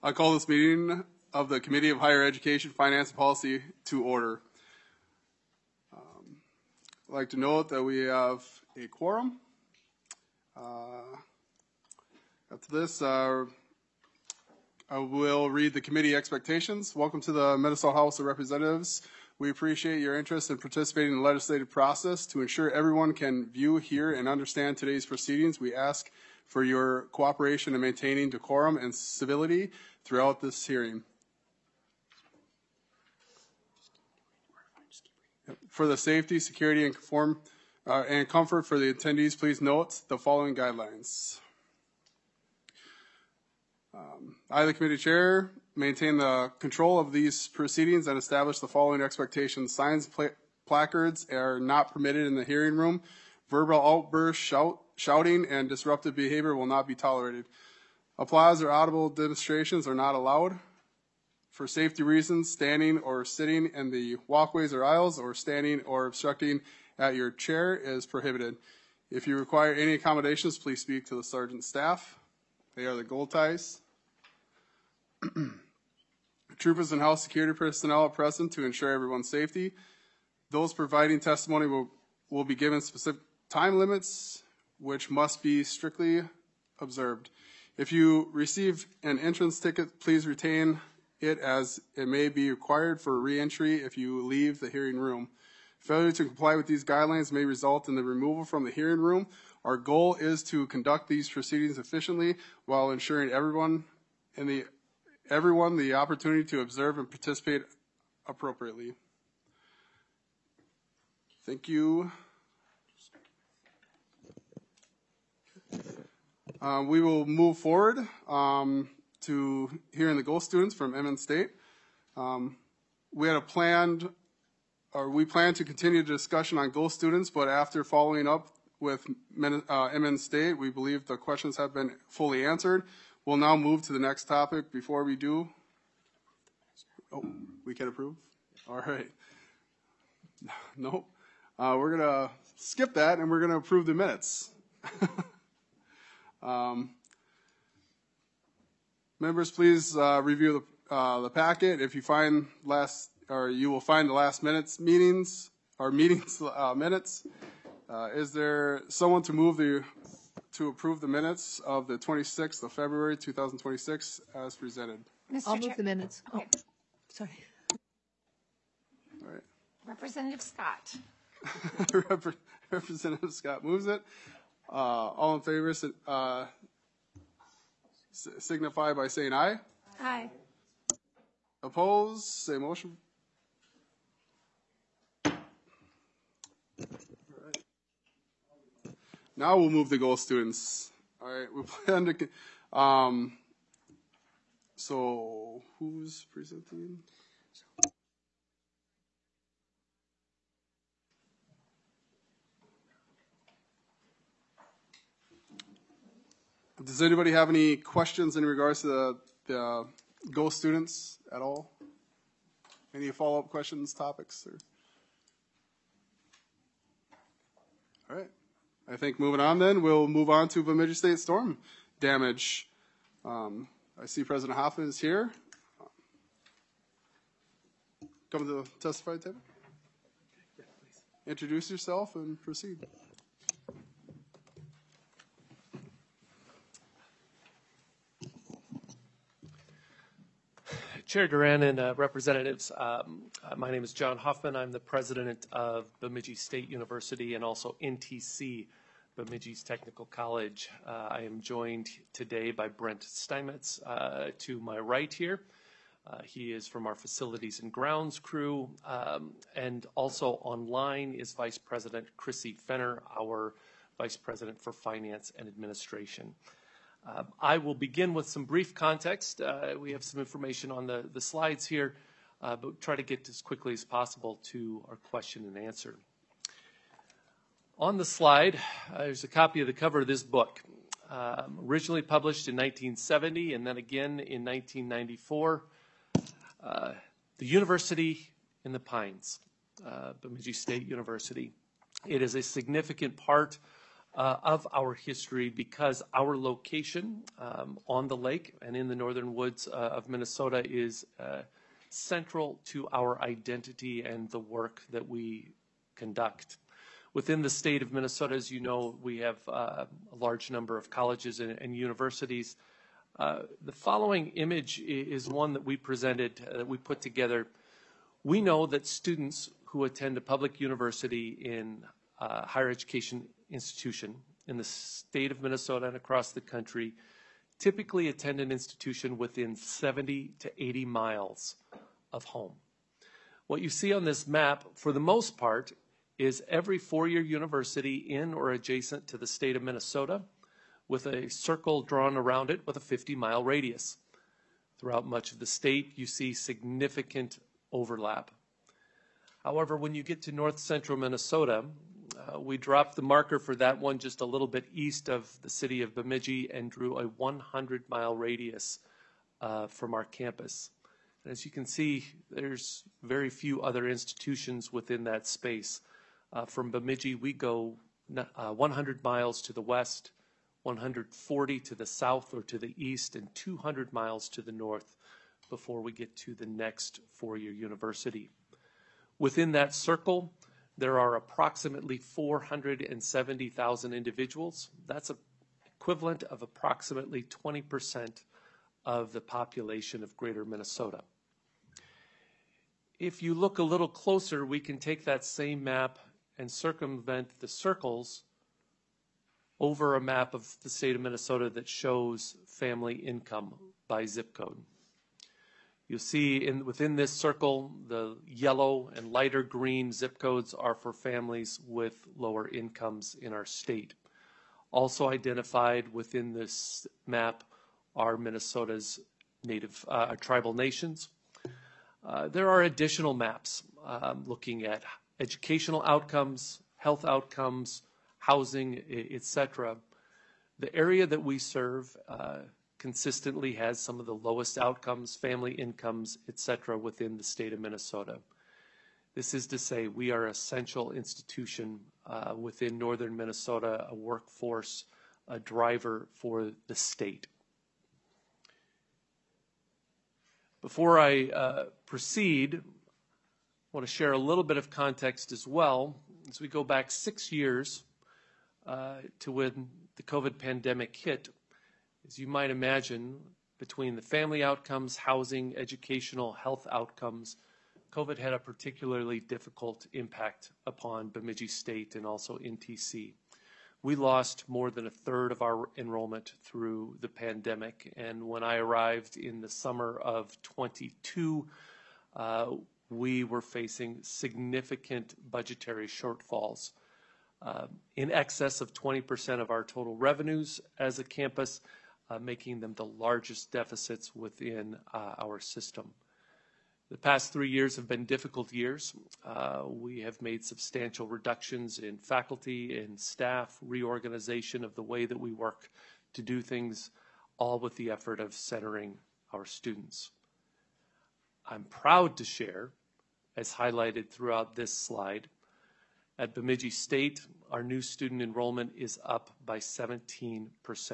I call this meeting of the Committee of Higher Education, Finance, and Policy to order. I'd like to note that we have a quorum. After this, I will read the committee expectations. Welcome to the Minnesota House of Representatives. We appreciate your interest in participating in the legislative process. To ensure everyone can view, hear, and understand today's proceedings, we ask for your cooperation in maintaining decorum and civility throughout this hearing. For the safety, security, and comfort for the attendees, please note the following guidelines. I, the committee chair, maintain the control of these proceedings and establish the following expectations. Signs, placards are not permitted in the hearing room. Verbal outbursts, shouting, and disruptive behavior will not be tolerated. Applause or audible demonstrations are not allowed. For safety reasons, standing or sitting in the walkways or aisles or standing or obstructing at your chair is prohibited. If you require any accommodations, please speak to the sergeant staff. They are the gold ties. Troopers and house security personnel are present to ensure everyone's safety. Those providing testimony will be given specific time limits, which must be strictly observed. If you receive an entrance ticket, please retain it, as it may be required for re-entry if you leave the hearing room. Failure to comply with these guidelines may result in the removal from the hearing room. Our goal is to conduct these proceedings efficiently while ensuring everyone the opportunity to observe and participate appropriately. Thank you. We will move forward to hearing the GO students from MN State. We plan to continue the discussion on GO students, but after following up with MN State, we believe the questions have been fully answered. We'll now move to the next topic. Before we do, we can approve? All right. Nope. We're going to skip that, and we're going to approve the minutes. Members, please review the packet. If you find you will find the last minutes minutes. Is there someone to move to approve the minutes of the 26th of February 2026 as presented? I'll move the minutes. Okay. Oh, sorry. All right. Representative Scott. Representative Scott moves it. All in favor, signify by saying aye. Aye. Opposed, say motion. All right. Now we'll move the GO students. All right, we plan to. So who's presenting? Does anybody have any questions in regards to the GO students at all? Any follow-up questions, topics? All right. I think moving on then, we'll move on to Bemidji State storm damage. I see President Hoffman is here. Come to the testify table. Introduce yourself and proceed. Chair Duran and representatives, my name is John Hoffman. I'm the president of Bemidji State University and also NTC, Bemidji's Technical College. I am joined today by Brent Steinmetz to my right here. He is from our facilities and grounds crew, and also online is Vice President Chrissy Fenner, our Vice President for Finance and Administration. I will begin with some brief context. We have some information on the slides here, but try to get as quickly as possible to our question and answer. On the slide, there's a copy of the cover of this book, originally published in 1970 and then again in 1994. The University in the Pines, Bemidji State University. It is a significant part of our history because our location on the lake and in the northern woods of Minnesota is central to our identity and the work that we conduct. Within the state of Minnesota, as you know, we have a large number of colleges and universities. The following image is one that we presented, that we put together. We know that students who attend a public university in higher education institution in the state of Minnesota and across the country typically attend an institution within 70 to 80 miles of home. What you see on this map, for the most part, is every four-year university in or adjacent to the state of Minnesota with a circle drawn around it with a 50-mile radius. Throughout much of the state, you see significant overlap. However, when you get to north central Minnesota, we dropped the marker for that one just a little bit east of the city of Bemidji and drew a 100-mile radius from our campus. And as you can see, there's very few other institutions within that space. From Bemidji, we go 100 miles to the west, 140 to the south or to the east, and 200 miles to the north before we get to the next four-year university. Within that circle, there are approximately 470,000 individuals. That's equivalent of approximately 20% of the population of greater Minnesota. If you look a little closer, we can take that same map and circumvent the circles over a map of the state of Minnesota that shows family income by zip code. You'll see within this circle, the yellow and lighter green zip codes are for families with lower incomes in our state. Also identified within this map are Minnesota's native tribal nations. There are additional maps looking at educational outcomes, health outcomes, housing, etc. The area that we serve consistently has some of the lowest outcomes, family incomes, etc. within the state of Minnesota. This is to say we are an essential institution within northern Minnesota, a workforce, a driver for the state. Before I proceed, I want to share a little bit of context as well. As we go back 6 years to when the COVID pandemic hit, as you might imagine, between the family outcomes, housing, educational, health outcomes, COVID had a particularly difficult impact upon Bemidji State and also NTC. We lost more than a third of our enrollment through the pandemic, and when I arrived in the summer of 22, we were facing significant budgetary shortfalls. In excess of 20% of our total revenues as a campus, making them the largest deficits within our system. The past 3 years have been difficult years. We have made substantial reductions in faculty and staff, reorganization of the way that we work to do things, all with the effort of centering our students. I'm proud to share, as highlighted throughout this slide, at Bemidji State, our new student enrollment is up by 17%.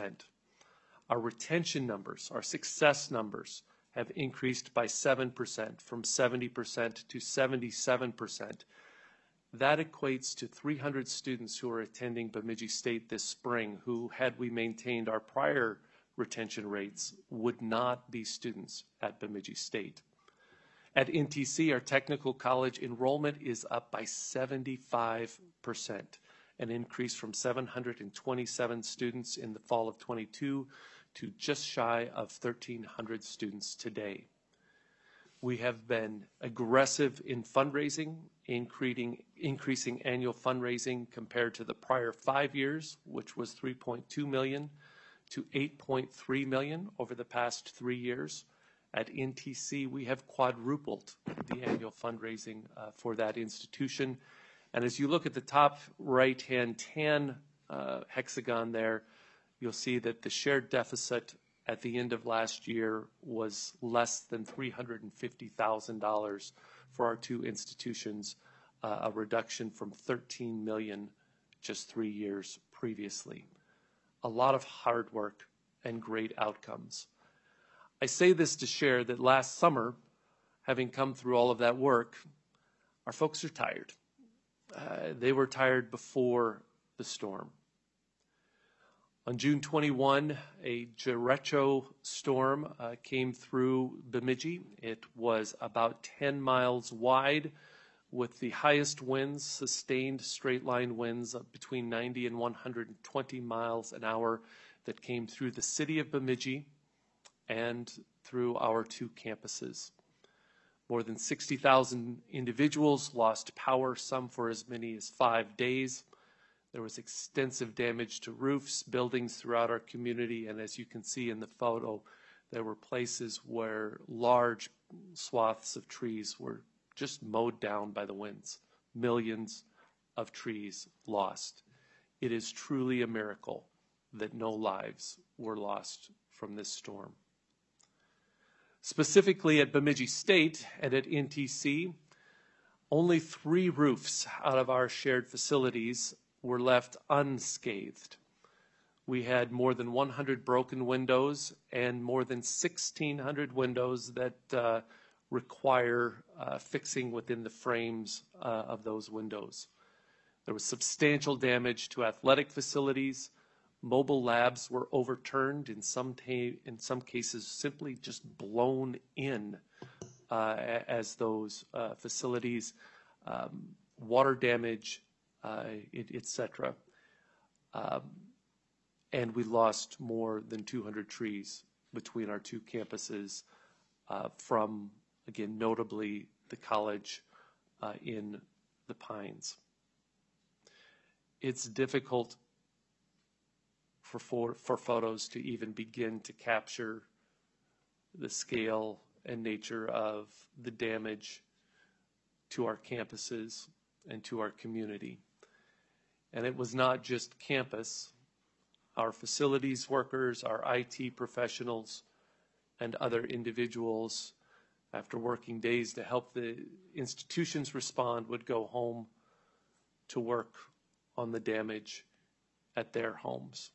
Our retention numbers, our success numbers, have increased by 7%, from 70% to 77%. That equates to 300 students who are attending Bemidji State this spring who, had we maintained our prior retention rates, would not be students at Bemidji State. At NTC, our technical college enrollment is up by 75%, an increase from 727 students in the fall of 22 to just shy of 1,300 students today. We have been aggressive in fundraising, increasing annual fundraising compared to the prior 5 years, which was $3.2 million to $8.3 million over the past 3 years. At NTC, we have quadrupled the annual fundraising for that institution. And as you look at the top right-hand tan hexagon there, you'll see that the shared deficit at the end of last year was less than $350,000 for our two institutions, a reduction from $13 million just 3 years previously. A lot of hard work and great outcomes. I say this to share that last summer, having come through all of that work, our folks are tired. They were tired before the storm. On June 21, a derecho storm came through Bemidji. It was about 10 miles wide with the highest winds, sustained straight-line winds of between 90 and 120 miles an hour that came through the city of Bemidji and through our 2 campuses. More than 60,000 individuals lost power, some for as many as 5 days. There was extensive damage to roofs, buildings throughout our community, and as you can see in the photo, there were places where large swaths of trees were just mowed down by the winds. Millions of trees lost. It is truly a miracle that no lives were lost from this storm. Specifically at Bemidji State and at NTC, only 3 roofs out of our shared facilities were left unscathed. We had more than 100 broken windows and more than 1,600 windows that require fixing within the frames of those windows. There was substantial damage to athletic facilities. Mobile labs were overturned, in some cases simply just blown in as those facilities, water damage, etc. And we lost more than 200 trees between our 2 campuses from, again, notably the college in the Pines. It's difficult for photos to even begin to capture the scale and nature of the damage to our campuses and to our community. And it was not just campus. Our facilities workers, our IT professionals, and other individuals, after working days to help the institutions respond, would go home to work on the damage at their homes.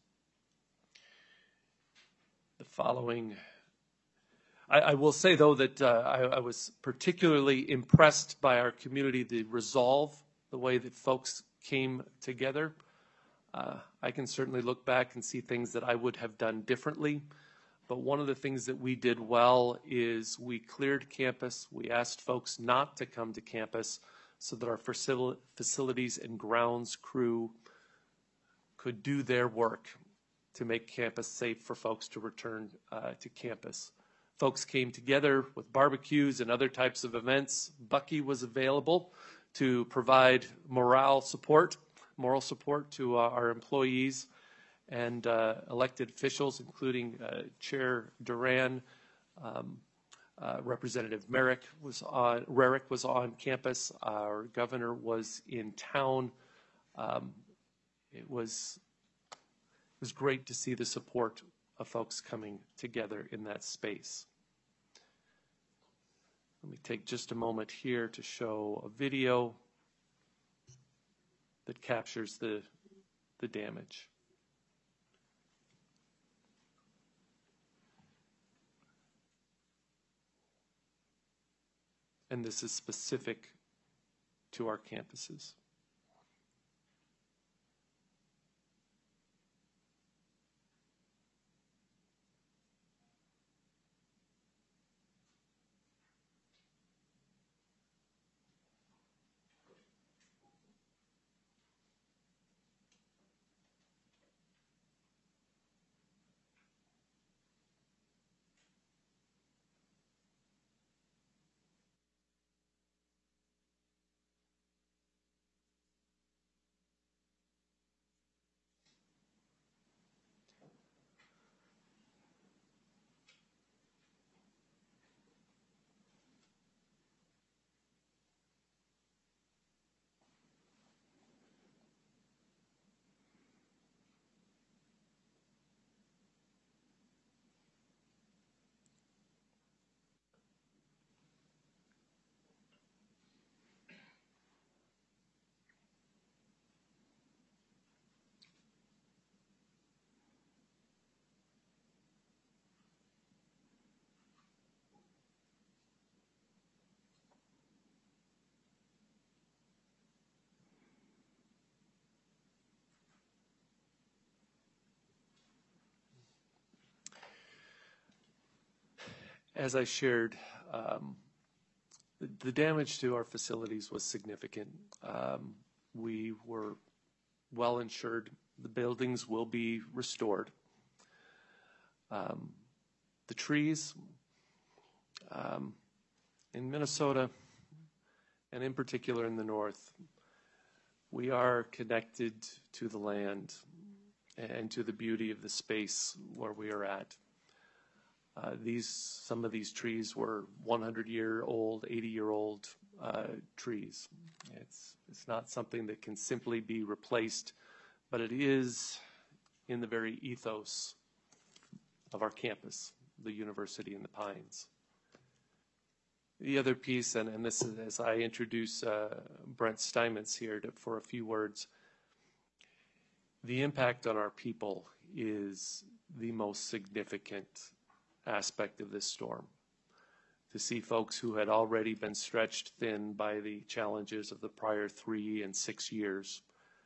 The following, I will say though that I was particularly impressed by our community, the resolve, the way that folks came together. I can certainly look back and see things that I would have done differently, but one of the things that we did well is we cleared campus. We asked folks not to come to campus so that our facilities and grounds crew could do their work to make campus safe for folks to return to campus. Folks came together with barbecues and other types of events. Bucky was available to provide moral support to our employees and elected officials, including Chair Duran. Representative Rarick was on campus. Our governor was in town. It was great to see the support of folks coming together in that space. Let me take just a moment here to show a video that captures the damage. And this is specific to our campuses. As I shared, the damage to our facilities was significant. We were well insured. The buildings will be restored. The trees in Minnesota, and in particular in the north, we are connected to the land and to the beauty of the space where we are at. Some of these trees were 100-year-old, 80-year-old trees. It's not something that can simply be replaced, but it is in the very ethos of our campus, the University in the Pines. The other piece, and this is as I introduce Brent Steinmetz here for a few words, the impact on our people is the most significant aspect of this storm. To see folks who had already been stretched thin by the challenges of the prior 3 and 6 years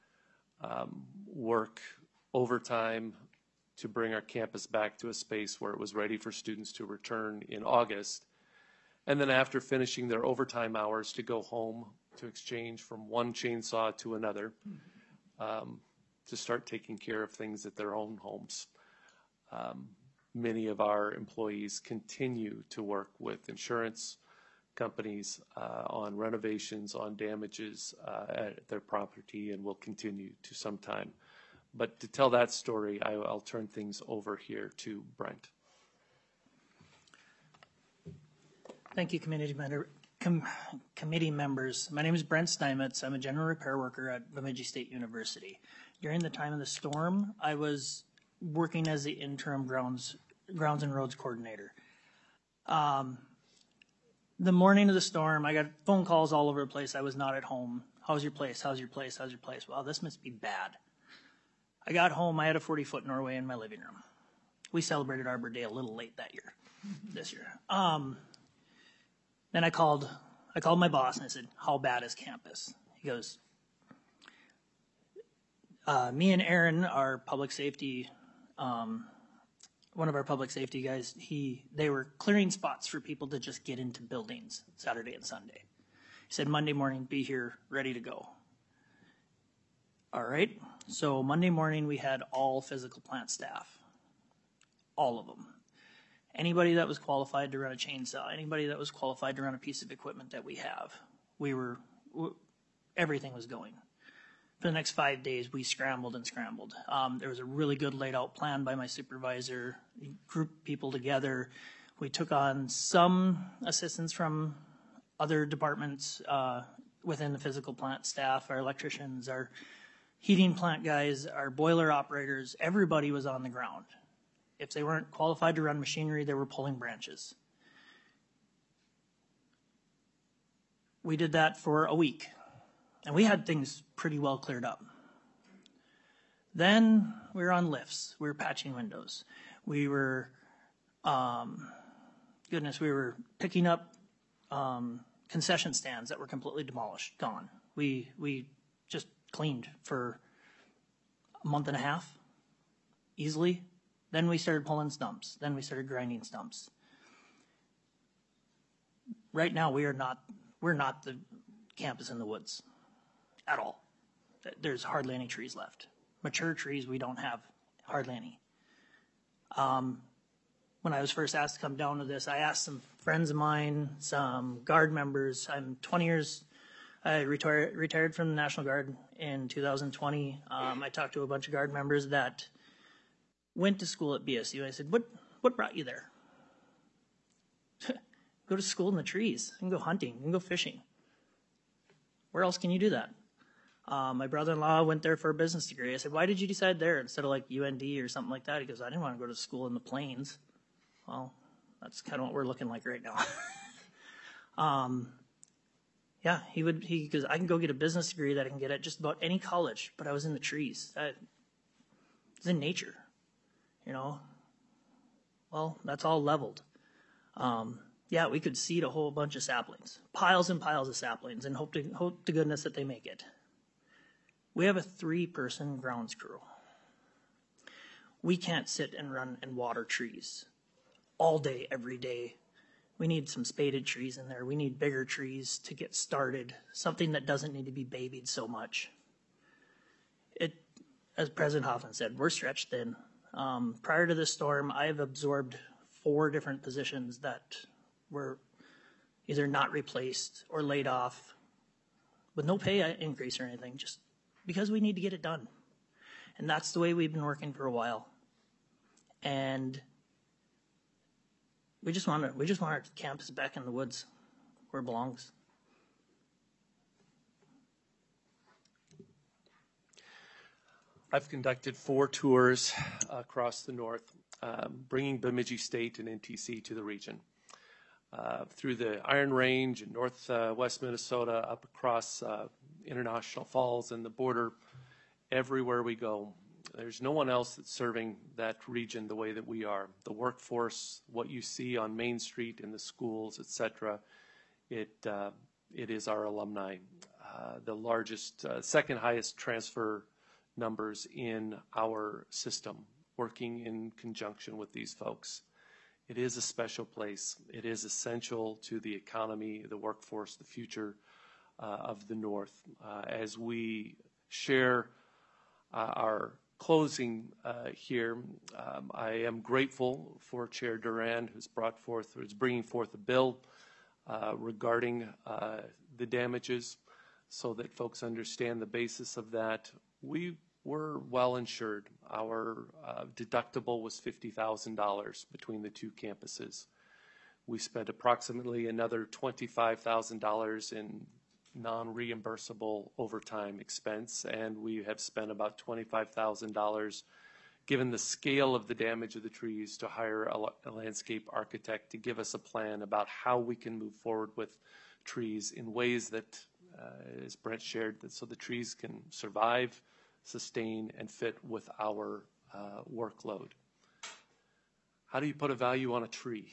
work overtime to bring our campus back to a space where it was ready for students to return in August, and then after finishing their overtime hours to go home to exchange from one chainsaw to another, to start taking care of things at their own homes. Many of our employees continue to work with insurance companies on renovations, on damages at their property, and will continue to some time. But to tell that story, I'll turn things over here to Brent. Thank you, committee members. My name is Brent Steinmetz. I'm a general repair worker at Bemidji State University. During the time of the storm, I was working as the interim grounds and roads coordinator. The morning of the storm, I got phone calls all over the place. I was not at home. How's your place? How's your place? How's your place? Well, this must be bad. I got home. I had a 40-foot Norway in my living room. We celebrated Arbor Day a little late this year. Then I called my boss and I said, how bad is campus? He goes, me and Aaron, our public safety, one of our public safety guys, they were clearing spots for people to just get into buildings Saturday and Sunday. He said, Monday morning, be here, ready to go. All right. So Monday morning, we had all physical plant staff, all of them. Anybody that was qualified to run a chainsaw, anybody that was qualified to run a piece of equipment that we have, everything was going. For the next 5 days, we scrambled and scrambled. There was a really good laid out plan by my supervisor, grouped people together. We took on some assistance from other departments within the physical plant staff, our electricians, our heating plant guys, our boiler operators. Everybody was on the ground. If they weren't qualified to run machinery, they were pulling branches. We did that for a week, and we had things pretty well cleared up. Then we were on lifts. We were patching windows. We were, we were picking up concession stands that were completely demolished, gone. We just cleaned for a month and a half, easily. Then we started pulling stumps. Then we started grinding stumps. Right now, we're not the campus in the woods at all. There's hardly any trees left. Mature trees, we don't have hardly any. When I was first asked to come down to this, I asked some friends of mine, some Guard members. I'm 20 years, I retired from the National Guard in 2020. I talked to a bunch of Guard members that went to school at BSU. I said, what brought you there? Go to school in the trees. You can go hunting. You can go fishing. Where else can you do that? My brother-in-law went there for a business degree. I said, why did you decide there instead of like UND or something like that? He goes, I didn't want to go to school in the plains. Well, that's kind of what we're looking like right now. Yeah, he goes, I can go get a business degree that I can get at just about any college, but I was in the trees. It's in nature. You know, well, that's all leveled. Yeah, we could seed a whole bunch of saplings, piles and piles of saplings, and hope to goodness that they make it. We have a 3-person grounds crew. We can't sit and run and water trees all day, every day, We need some spaded trees in there. We need bigger trees to get started, something that doesn't need to be babied so much. As President Hoffman said, we're stretched thin. Prior to this storm, I've absorbed 4 different positions that were either not replaced or laid off with no pay increase or anything, just because we need to get it done. And that's the way we've been working for a while. And we just want our campus back in the woods where it belongs. I've conducted 4 tours across the north, bringing Bemidji State and NTC to the region. Through the Iron Range in northwest Minnesota, up across International Falls and the border, everywhere we go. There's no one else that's serving that region the way that we are. The workforce, what you see on Main Street in the schools, etc., it is our alumni. The largest, second highest transfer numbers in our system, working in conjunction with these folks. It is a special place. It is essential to the economy, the workforce, the future of the North. As we share our closing here, I am grateful for Chair Duran, who's bringing forth a bill regarding the damages, so that folks understand the basis of that. We were well insured. Our deductible was $50,000 between the 2 campuses. We spent approximately another $25,000 in non-reimbursable overtime expense, and we have spent about $25,000, given the scale of the damage of the trees, to hire a landscape architect to give us a plan about how we can move forward with trees in ways that, as Brent shared, that so the trees can survive, sustain, and fit with our workload. How do you put a value on a tree?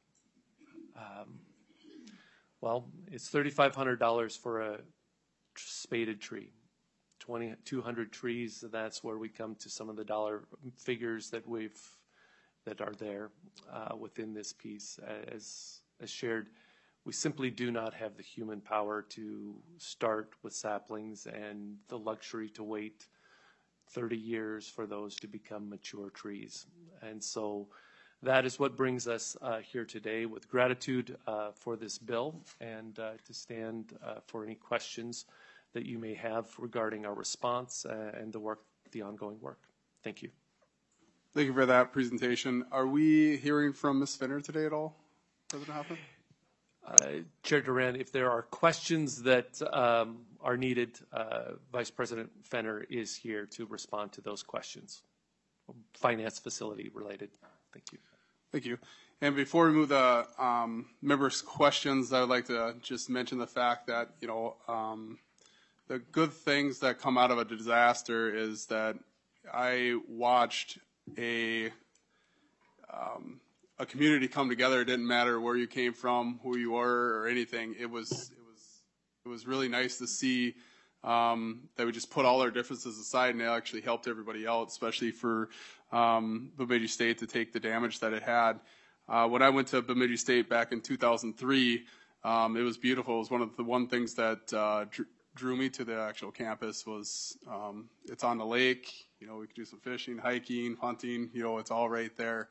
Well, it's $3,500 for a spaded tree. 200 trees, that's where we come to some of the dollar figures that are there within this piece. As shared, we simply do not have the human power to start with saplings and the luxury to wait 30 years for those to become mature trees. And so that is what brings us here today, with gratitude for this bill, and to stand for any questions that you may have regarding our response and the ongoing work. Thank you. Thank you for that presentation. Are we hearing from Ms. Fenner today at all, President Hoffman? Chair Duran, if there are questions that are needed, Vice President Fenner is here to respond to those questions, finance facility related. Thank you. Thank you. And before we move the members' questions, I would like to just mention the fact that, the good things that come out of a disaster is that I watched a community come together. It didn't matter where you came from, who you were, or anything. It was really nice to see that we just put all our differences aside and it actually helped everybody out, especially for Bemidji State to take the damage that it had. When I went to Bemidji State back in 2003, it was beautiful. It was one things that drew me to the actual campus was it's on the lake. We could do some fishing, hiking, hunting. It's all right there,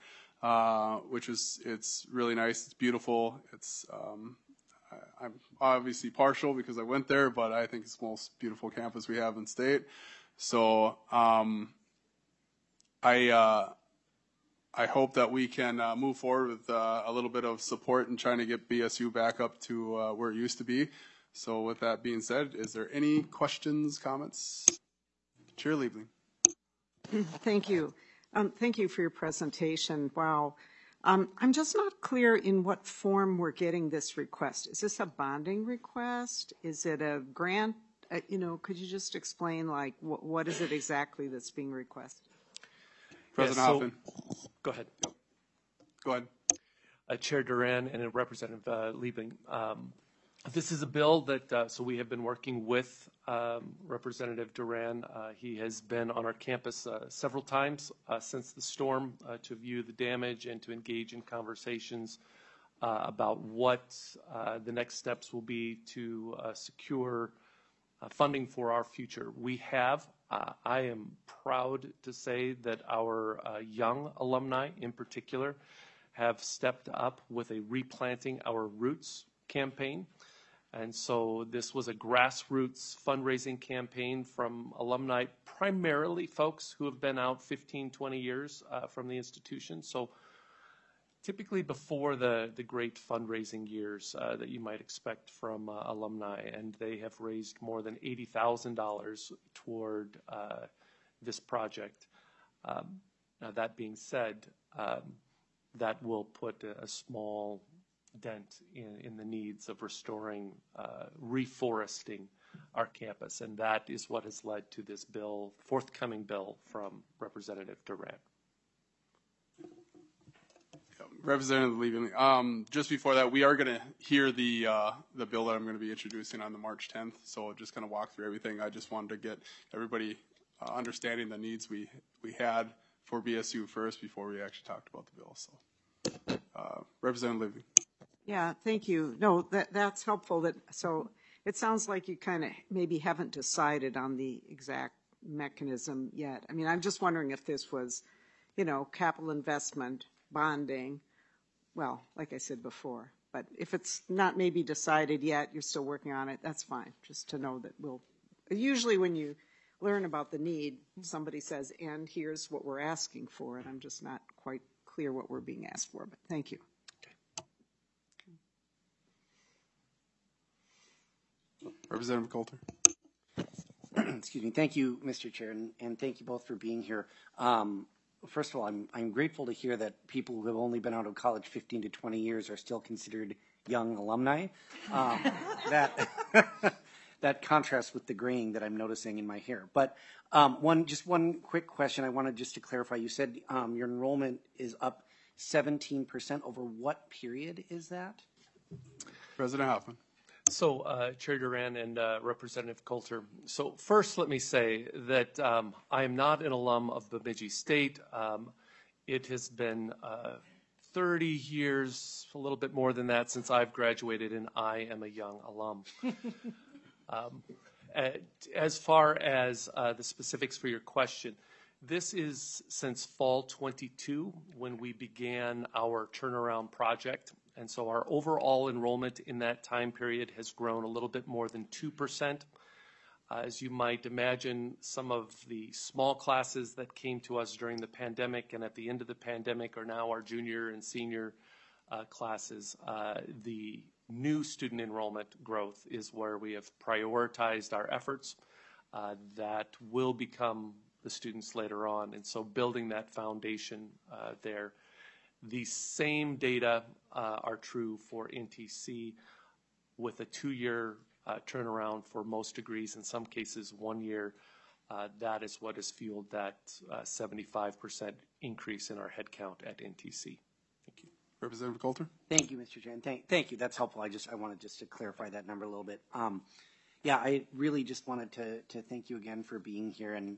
it's really nice. It's beautiful. I'm obviously partial because I went there, but I think it's the most beautiful campus we have in state. So I hope that we can move forward with a little bit of support in trying to get BSU back up to where it used to be. So with that being said, is there any questions, comments? Chair Liebling. Thank you. Thank you for your presentation. Wow. I'm just not clear in what form we're getting this request. Is this a bonding request? Is it a grant? Could you just explain, what is it exactly that's being requested? President Hoffman. Go ahead. Go ahead. Chair Duran and Representative Liebling. This is a bill that, so we have been working with Representative Duran. He has been on our campus several times since the storm to view the damage and to engage in conversations about what the next steps will be to secure funding for our future. We have, I am proud to say that our young alumni in particular have stepped up with a Replanting Our Roots campaign. And so this was a grassroots fundraising campaign from alumni, primarily folks who have been out 15, 20 years from the institution. So typically before the great fundraising years that you might expect from alumni, and they have raised more than $80,000 toward this project. Now that being said, that will put a small dent in the needs of restoring, reforesting our campus, and that is what has led to this bill, forthcoming bill from Representative Duran. Representative Levy, just before that, we are going to hear the bill that I'm going to be introducing on the March 10th. So just kind of walk through everything. I just wanted to get everybody understanding the needs we had for BSU first before we actually talked about the bill. So, Representative Levy. Yeah, thank you. No, that's helpful. So it sounds like you kind of maybe haven't decided on the exact mechanism yet. I mean, I'm just wondering if this was, capital investment, bonding, well, like I said before. But if it's not maybe decided yet, you're still working on it, that's fine. Just to know that usually when you learn about the need, somebody says, and here's what we're asking for, and I'm just not quite clear what we're being asked for, but thank you. Representative Coulter. Excuse me. Thank you, Mr. Chair, and thank you both for being here. First of all, I'm grateful to hear that people who have only been out of college 15 to 20 years are still considered young alumni. That contrasts with the graying that I'm noticing in my hair. But one quick question I wanted just to clarify. You said your enrollment is up 17%. Over what period is that? President Hoffman. So, Chair Duran and Representative Coulter. So first, let me say that I am not an alum of Bemidji State. It has been 30 years, a little bit more than that, since I've graduated, and I am a young alum. As far as the specifics for your question, this is since fall 22 when we began our turnaround project. And so our overall enrollment in that time period has grown a little bit more than 2%. As you might imagine, some of the small classes that came to us during the pandemic and at the end of the pandemic are now our junior and senior classes. The new student enrollment growth is where we have prioritized our efforts. That will become the students later on. And so building that foundation there. The same data are true for NTC with a 2-year turnaround for most degrees, in some cases 1 year. That is what has fueled that 75% increase in our headcount at NTC. Thank you. Representative Coulter. Thank you, Mr. Chair. Thank you. That's helpful. I wanted just to clarify that number a little bit. Yeah, I really just wanted to thank you again for being here. And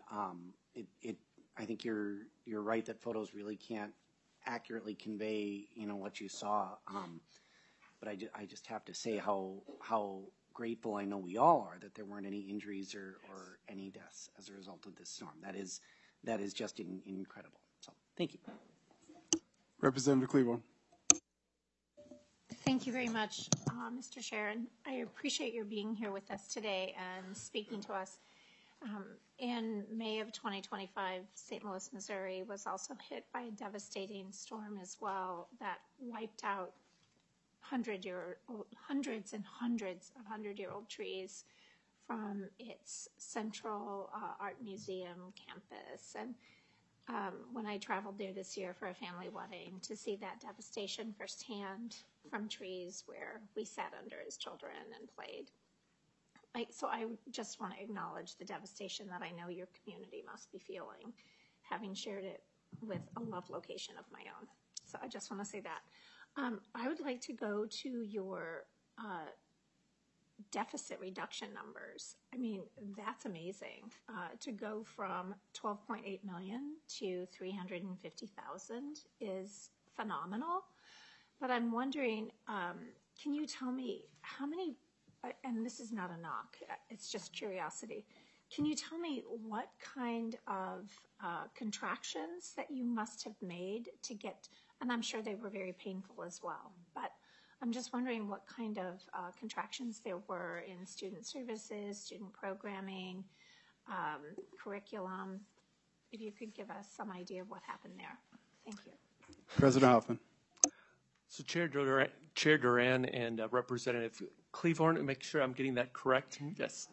I think you're right that photos really can't accurately convey, what you saw. But I just have to say how grateful I know we all are that there weren't any injuries or any deaths as a result of this storm. That is just incredible. So thank you. Representative Cleveland. Thank you very much, Mr. Sharon. I appreciate your being here with us today and speaking to us. In May of 2025, St. Louis, Missouri was also hit by a devastating storm as well that wiped out hundreds and hundreds of 100-year-old trees from its Central Art Museum campus. And when I traveled there this year for a family wedding, to see that devastation firsthand from trees where we sat under as children and played. So I just want to acknowledge the devastation that I know your community must be feeling, having shared it with a loved location of my own. So I just want to say that. I would like to go to your deficit reduction numbers. I mean, that's amazing. To go from 12.8 million to 350,000 is phenomenal. But I'm wondering, can you tell me how many, and this is not a knock, it's just curiosity. Can you tell me what kind of contractions that you must have made to get, and I'm sure they were very painful as well, but I'm just wondering what kind of contractions there were in student services, student programming, curriculum. If you could give us some idea of what happened there. Thank you. President Hoffman. So Chair Duran and Representative Cleavorn, make sure I'm getting that correct. Yes.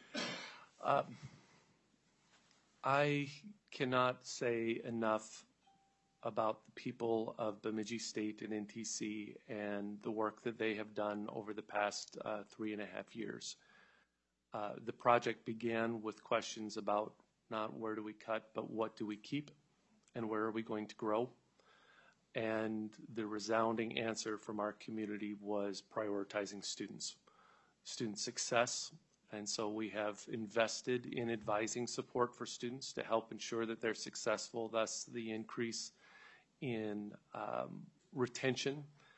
I cannot say enough about the people of Bemidji State and NTC and the work that they have done over the past 3.5 years. The project began with questions about not where do we cut, but what do we keep and where are we going to grow? And the resounding answer from our community was prioritizing student success. And so we have invested in advising support for students to help ensure that they're successful, thus the increase in retention.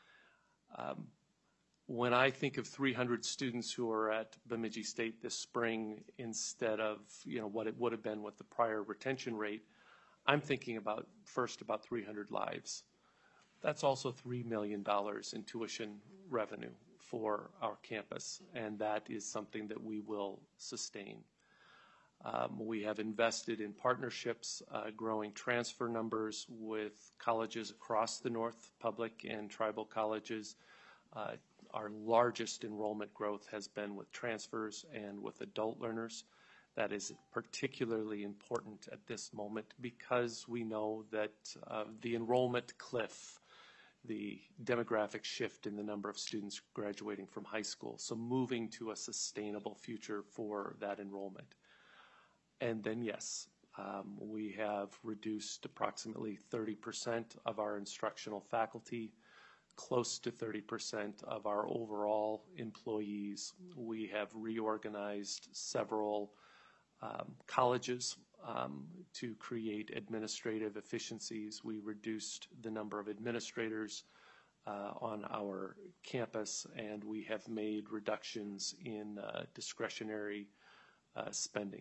When I think of 300 students who are at Bemidji State this spring instead of what it would have been with the prior retention rate, I'm thinking about 300 lives. That's also $3 million in tuition revenue for our campus, and that is something that we will sustain. We have invested in partnerships, growing transfer numbers with colleges across the north, public and tribal colleges. Our largest enrollment growth has been with transfers and with adult learners. That is particularly important at this moment because we know that the enrollment cliff, the demographic shift in the number of students graduating from high school, so moving to a sustainable future for that enrollment. And then, yes, we have reduced approximately 30% of our instructional faculty, close to 30% of our overall employees. We have reorganized several colleges to create administrative efficiencies. We reduced the number of administrators on our campus, and we have made reductions in discretionary spending.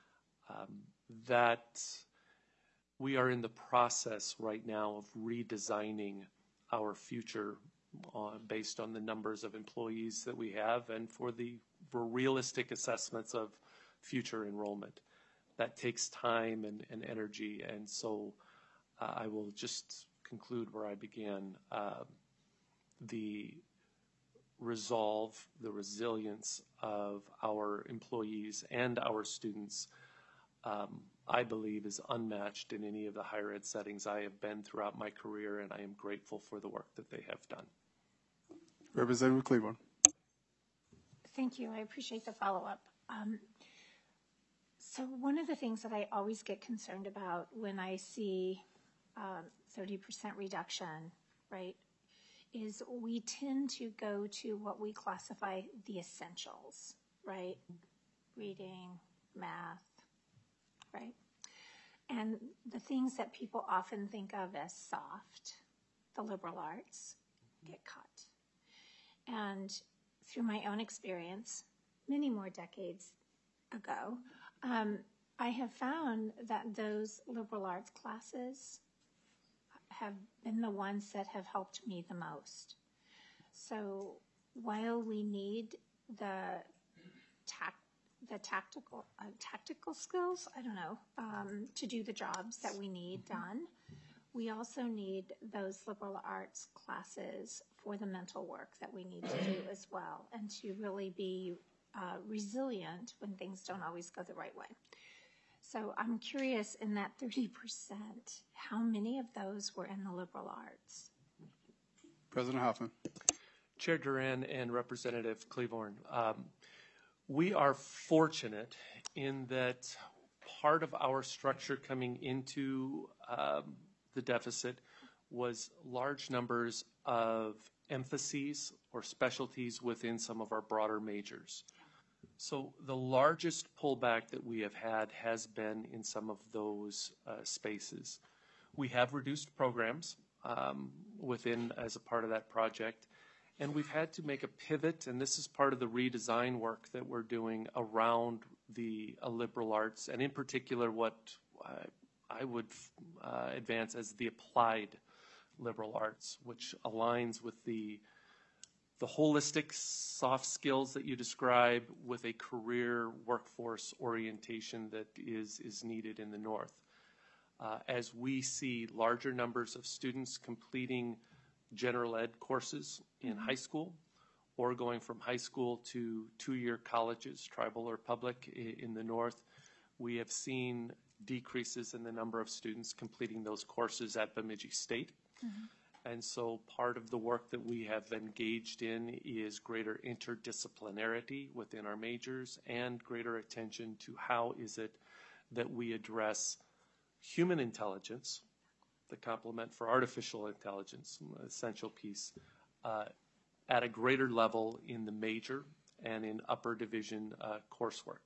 That we are in the process right now of redesigning our future based on the numbers of employees that we have and for realistic assessments of future enrollment. That takes time and energy, and so I will just conclude where I began. The resolve, the resilience of our employees and our students, I believe, is unmatched in any of the higher ed settings I have been throughout my career, and I am grateful for the work that they have done. Representative Cleavorn. Thank you. I appreciate the follow-up. So one of the things that I always get concerned about when I see 30% reduction, right, is we tend to go to what we classify the essentials, right? Reading, math, right? And the things that people often think of as soft, the liberal arts, get cut. And through my own experience, many more decades ago, I have found that those liberal arts classes have been the ones that have helped me the most. So while we need the tactical skills, I don't know, to do the jobs that we need done, we also need those liberal arts classes for the mental work that we need to do as well, and to really be resilient when things don't always go the right way. So I'm curious, in that 30%, how many of those were in the liberal arts? President Hoffman. Chair Duran and Representative Cleavorn, we are fortunate in that part of our structure coming into the deficit was large numbers of emphases or specialties within some of our broader majors. So the largest pullback that we have had has been in some of those spaces. We have reduced programs. within as a part of that project. And we've had to make a pivot, and this is part of the redesign work that we're doing around the liberal arts, and in particular what I would advance as the applied liberal arts, which aligns with the holistic soft skills that you describe with a career workforce orientation that is needed in the North. As we see larger numbers of students completing general ed courses in high school or going from high school to two-year colleges, tribal or public in the North, we have seen decreases in the number of students completing those courses at Bemidji State. And so part of the work that we have engaged in is greater interdisciplinarity within our majors and greater attention to how is it that we address human intelligence, the complement for artificial intelligence, an essential piece, at a greater level in the major and in upper division coursework.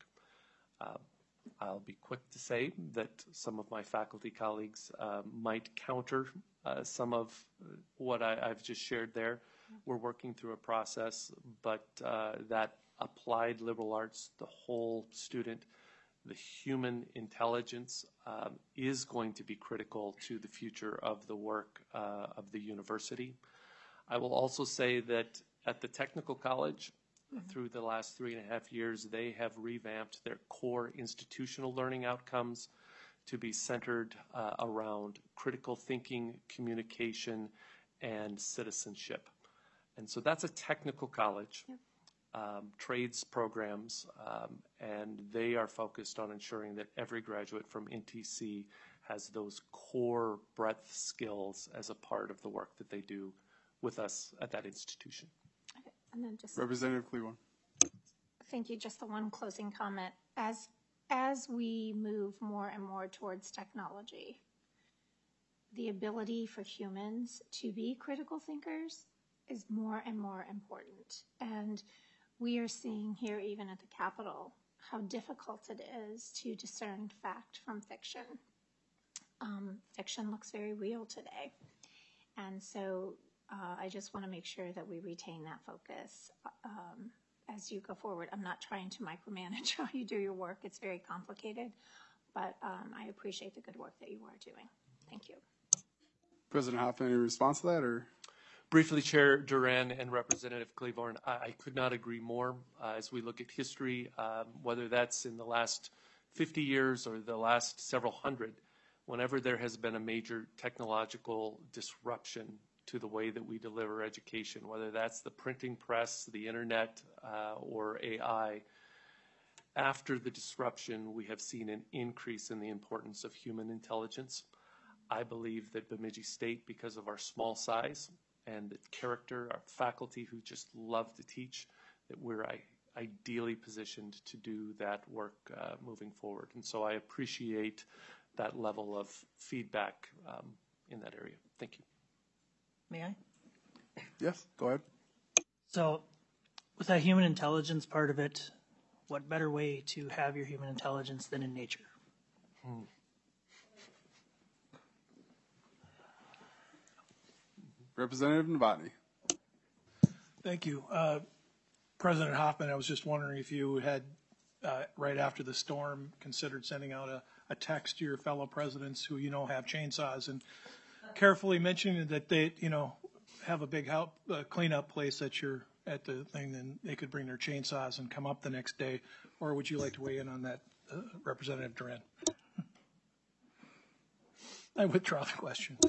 I'll be quick to say that some of my faculty colleagues might counter some of what I've just shared there. We're working through a process, but that applied liberal arts, the whole student, the human intelligence is going to be critical to the future of the work of the university. I will also say that at the technical college, through the last 3.5 years, they have revamped their core institutional learning outcomes to be centered around critical thinking, communication, and citizenship. And so that's a technical college, trades programs, and they are focused on ensuring that every graduate from NTC has those core breadth skills as a part of the work that they do with us at that institution. And then just Representative Cleveland. thank you. Just the one closing comment. As we move more and more towards technology, the ability for humans to be critical thinkers is more and more important. And we are seeing here, even at the Capitol, how difficult it is to discern fact from fiction. Fiction looks very real today. And so I just want to make sure that we retain that focus as you go forward. I'm not trying to micromanage how you do your work. It's very complicated, but I appreciate the good work that you are doing. Thank you. President Hoffman, any response to that, or? Briefly, Chair Duran and Representative Claiborne, I could not agree more. As we look at history, whether that's in the last 50 years or the last several hundred, whenever there has been a major technological disruption to the way that we deliver education, whether that's the printing press, the internet, or AI, after the disruption, we have seen an increase in the importance of human intelligence. I believe that Bemidji State, because of our small size and the character, our faculty who just love to teach, that we're ideally positioned to do that work moving forward. And so I appreciate that level of feedback in that area. Thank you. May I? Yes, go ahead. So with that human intelligence part of it, what better way to have your human intelligence than in nature? Representative Novotny. Thank you. President Hoffman, I was just wondering if you had, right after the storm, considered sending out a text to your fellow presidents who you know have chainsaws and carefully mentioning that they, have a big cleanup place at the thing, then they could bring their chainsaws and come up the next day. Or would you like to weigh in on that, Representative Duran? I withdraw the question.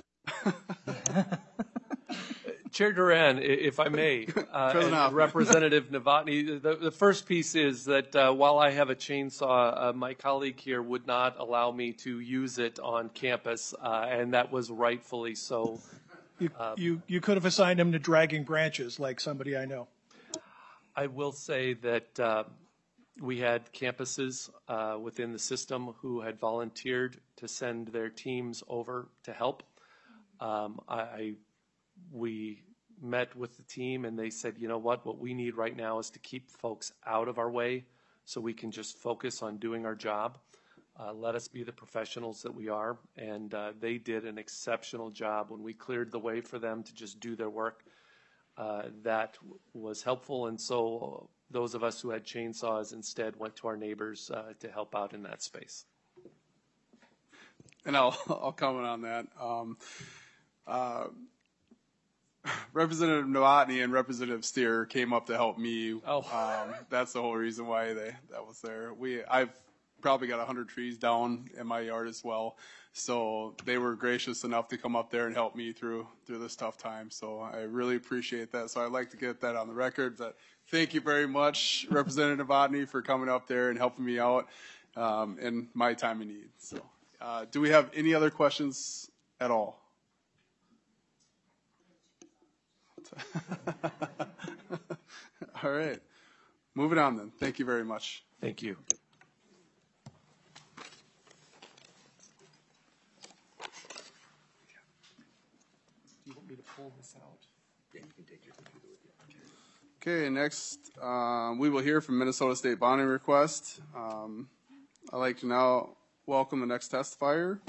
Chair Duran, if I may, and Representative Novotny, the first piece is that while I have a chainsaw, my colleague here would not allow me to use it on campus, and that was rightfully so. You could have assigned him to dragging branches like somebody I know. I will say that we had campuses within the system who had volunteered to send their teams over to help. We met with the team and they said, you know what we need right now is to keep folks out of our way so we can just focus on doing our job. let us be the professionals that we are, and they did an exceptional job when we cleared the way for them to just do their work. That was helpful, and so those of us who had chainsaws instead went to our neighbors to help out in that space. And I'll comment on that. Representative Novotny and Representative Steer came up to help me. That's the whole reason why that was there. I've probably got 100 trees down in my yard as well, so they were gracious enough to come up there and help me through this tough time. So I really appreciate that. So I'd like to get that on the record. But thank you very much, Representative Novotny, for coming up there and helping me out in my time of need. So, do we have any other questions at all? All right. Moving on then. Thank you very much. Thank you. Do you want me to pull this out? Yeah, you can take your computer with you. Okay, next we will hear from Minnesota State bonding request. I'd like to now welcome the next testifier,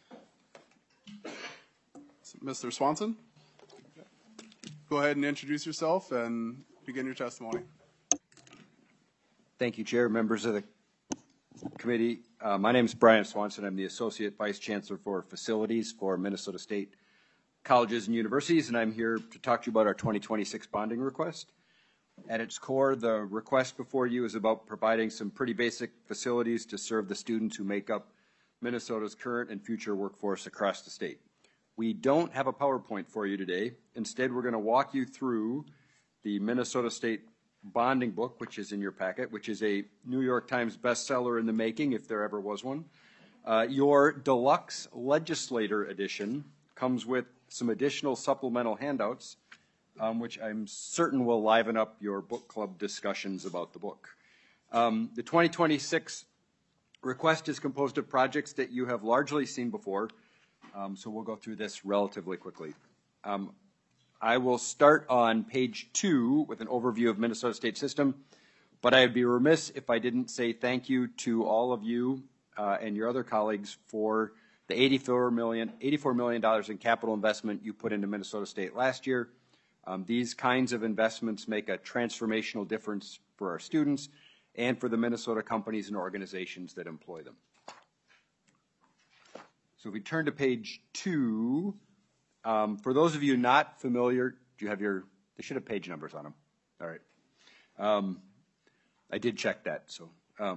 Mr. Swanson. Go ahead and introduce yourself and begin your testimony. Thank you, Chair, members of the committee. My name is Brian Swanson. I'm the Associate Vice Chancellor for Facilities for Minnesota State Colleges and Universities, and I'm here to talk to you about our 2026 bonding request. At its core, the request before you is about providing some pretty basic facilities to serve the students who make up Minnesota's current and future workforce across the state. We don't have a PowerPoint for you today. Instead, we're going to walk you through the Minnesota State Bonding Book, which is in your packet, which is a New York Times bestseller in the making, if there ever was one. Your deluxe legislator edition comes with some additional supplemental handouts, which I'm certain will liven up your book club discussions about the book. The 2026 request is composed of projects that you have largely seen before, so we'll go through this relatively quickly. I will start on page 2 with an overview of Minnesota State System, but I'd be remiss if I didn't say thank you to all of you and your other colleagues for the $84 million in capital investment you put into Minnesota State last year. These kinds of investments make a transformational difference for our students and for the Minnesota companies and organizations that employ them. So if we turn to page 2, for those of you not familiar, do you have they should have page numbers on them. All right. I did check that. So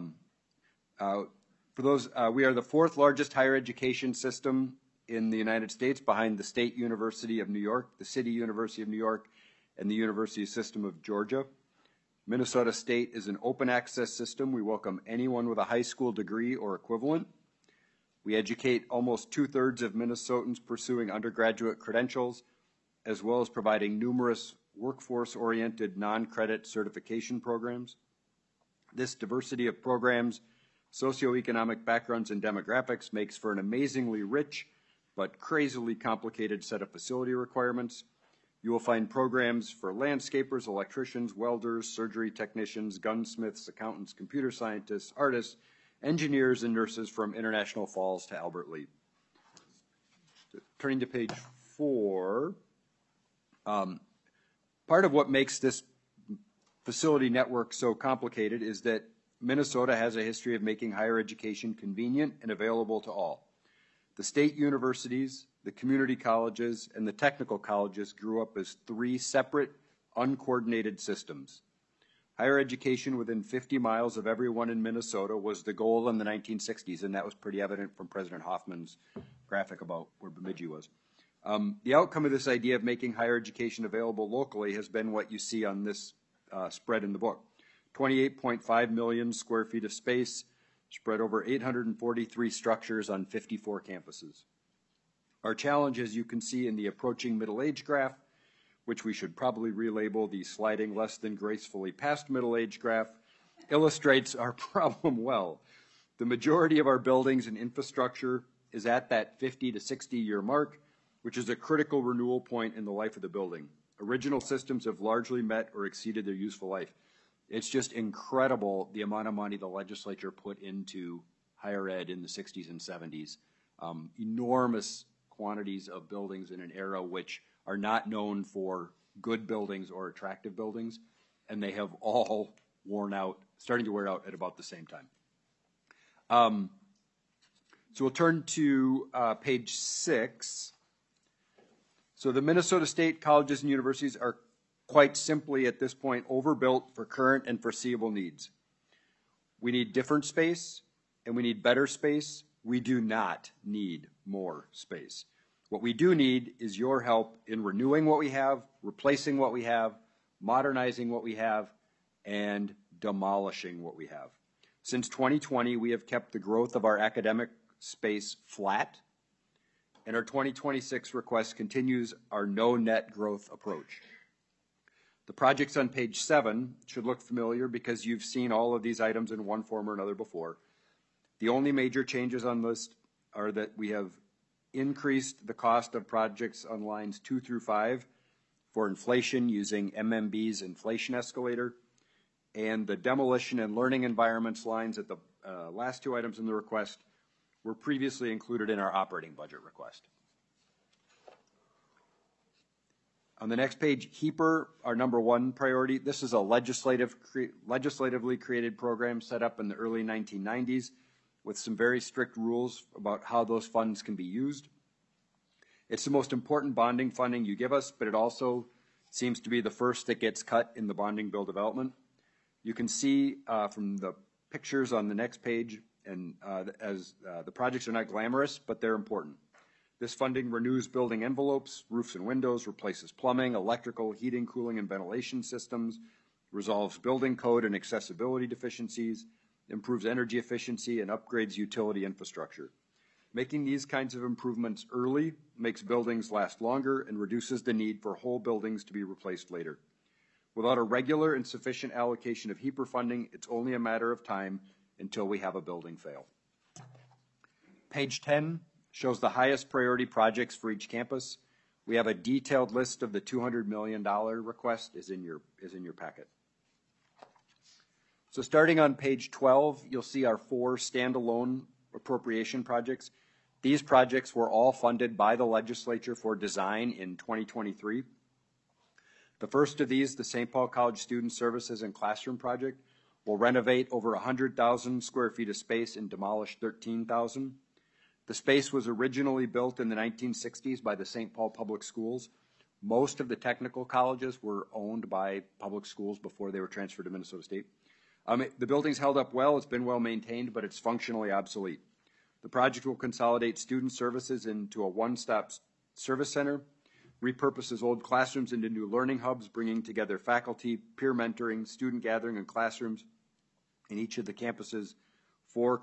for those, we are the 4th largest higher education system in the United States, behind the State University of New York, the City University of New York, and the University System of Georgia. Minnesota State is an open access system. We welcome anyone with a high school degree or equivalent. We educate almost 2/3 of Minnesotans pursuing undergraduate credentials, as well as providing numerous workforce-oriented non-credit certification programs. This diversity of programs, socioeconomic backgrounds, and demographics makes for an amazingly rich but crazily complicated set of facility requirements. You will find programs for landscapers, electricians, welders, surgery technicians, gunsmiths, accountants, computer scientists, artists, engineers, and nurses from International Falls to Albert Lea. Turning to page 4, part of what makes this facility network so complicated is that Minnesota has a history of making higher education convenient and available to all. The state universities, the community colleges, and the technical colleges grew up as 3 separate, uncoordinated systems. Higher education within 50 miles of everyone in Minnesota was the goal in the 1960s, and that was pretty evident from President Hoffman's graphic about where Bemidji was. The outcome of this idea of making higher education available locally has been what you see on this spread in the book. 28.5 million square feet of space, spread over 843 structures on 54 campuses. Our challenge, as you can see in the approaching middle age graph, which we should probably relabel the sliding less than gracefully past middle age graph, illustrates our problem well. The majority of our buildings and infrastructure is at that 50 to 60 year mark, which is a critical renewal point in the life of the building. Original systems have largely met or exceeded their useful life. It's just incredible the amount of money the legislature put into higher ed in the 60s and 70s. Enormous quantities of buildings in an era which are not known for good buildings or attractive buildings, and they have all worn out, starting to wear out at about the same time. So we'll turn to page 6. So the Minnesota State colleges and universities are quite simply at this point overbuilt for current and foreseeable needs. We need different space and we need better space. We do not need more space. What we do need is your help in renewing what we have, replacing what we have, modernizing what we have, and demolishing what we have. Since 2020, we have kept the growth of our academic space flat, and our 2026 request continues our no net growth approach. The projects on page 7 should look familiar because you've seen all of these items in one form or another before. The only major changes on the list are that we have increased the cost of projects on lines 2 through 5 for inflation using MMB's inflation escalator, and the demolition and learning environments lines at the last 2 items in the request were previously included in our operating budget request. On the next page, HEAPR, our number 1 priority. This is a legislatively created program set up in the early 1990s with some very strict rules about how those funds can be used. It's the most important bonding funding you give us, but it also seems to be the first that gets cut in the bonding bill development. You can see from the pictures on the next page, and the projects are not glamorous, but they're important. This funding renews building envelopes, roofs and windows, replaces plumbing, electrical, heating, cooling, and ventilation systems, resolves building code and accessibility deficiencies, improves energy efficiency, and upgrades utility infrastructure. Making these kinds of improvements early makes buildings last longer and reduces the need for whole buildings to be replaced later. Without a regular and sufficient allocation of HEAPR funding, it's only a matter of time until we have a building fail. Page 10 shows the highest priority projects for each campus. We have a detailed list of the $200 million request is in your packet. So starting on page 12, you'll see our 4 standalone appropriation projects. These projects were all funded by the legislature for design in 2023. The first of these, the St. Paul College Student Services and Classroom Project, will renovate over 100,000 square feet of space and demolish 13,000. The space was originally built in the 1960s by the St. Paul Public Schools. Most of the technical colleges were owned by public schools before they were transferred to Minnesota State. The building's held up well, it's been well maintained, but it's functionally obsolete. The project will consolidate student services into a one-stop service center, repurposes old classrooms into new learning hubs, bringing together faculty, peer mentoring, student gathering, and classrooms in each of the campus's 4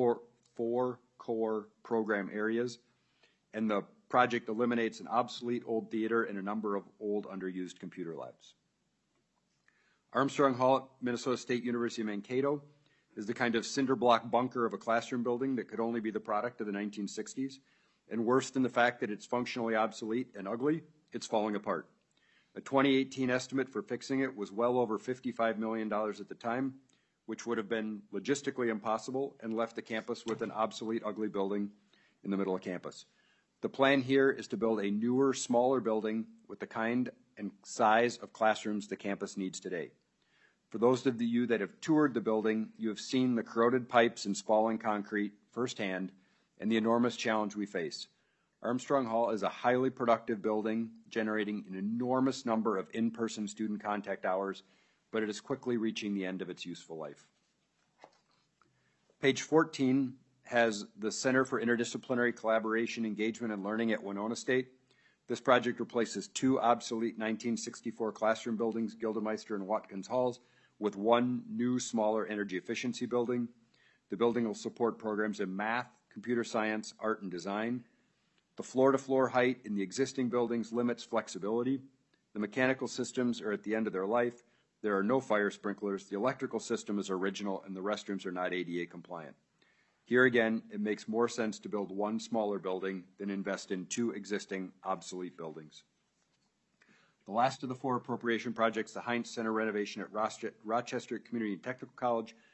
core program areas. And the project eliminates an obsolete old theater and a number of old underused computer labs. Armstrong Hall at Minnesota State University of Mankato is the kind of cinder block bunker of a classroom building that could only be the product of the 1960s. And worse than the fact that it's functionally obsolete and ugly, it's falling apart. A 2018 estimate for fixing it was well over $55 million at the time, which would have been logistically impossible and left the campus with an obsolete, ugly building in the middle of campus. The plan here is to build a newer, smaller building with the kind and size of classrooms the campus needs today. For those of you that have toured the building, you have seen the corroded pipes and spalling concrete firsthand and the enormous challenge we face. Armstrong Hall is a highly productive building, generating an enormous number of in-person student contact hours, but it is quickly reaching the end of its useful life. Page 14 has the Center for Interdisciplinary Collaboration, Engagement, and Learning at Winona State. This project replaces 2 obsolete 1964 classroom buildings, Gildemeister and Watkins Halls, with 1 new, smaller energy efficiency building. The building will support programs in math, computer science, art, and design. The floor-to-floor height in the existing buildings limits flexibility. The mechanical systems are at the end of their life. There are no fire sprinklers. The electrical system is original, and the restrooms are not ADA compliant. Here again, it makes more sense to build 1 smaller building than invest in 2 existing obsolete buildings. The last of the 4 appropriation projects, the Heinz Center renovation at Rochester Community and Technical College.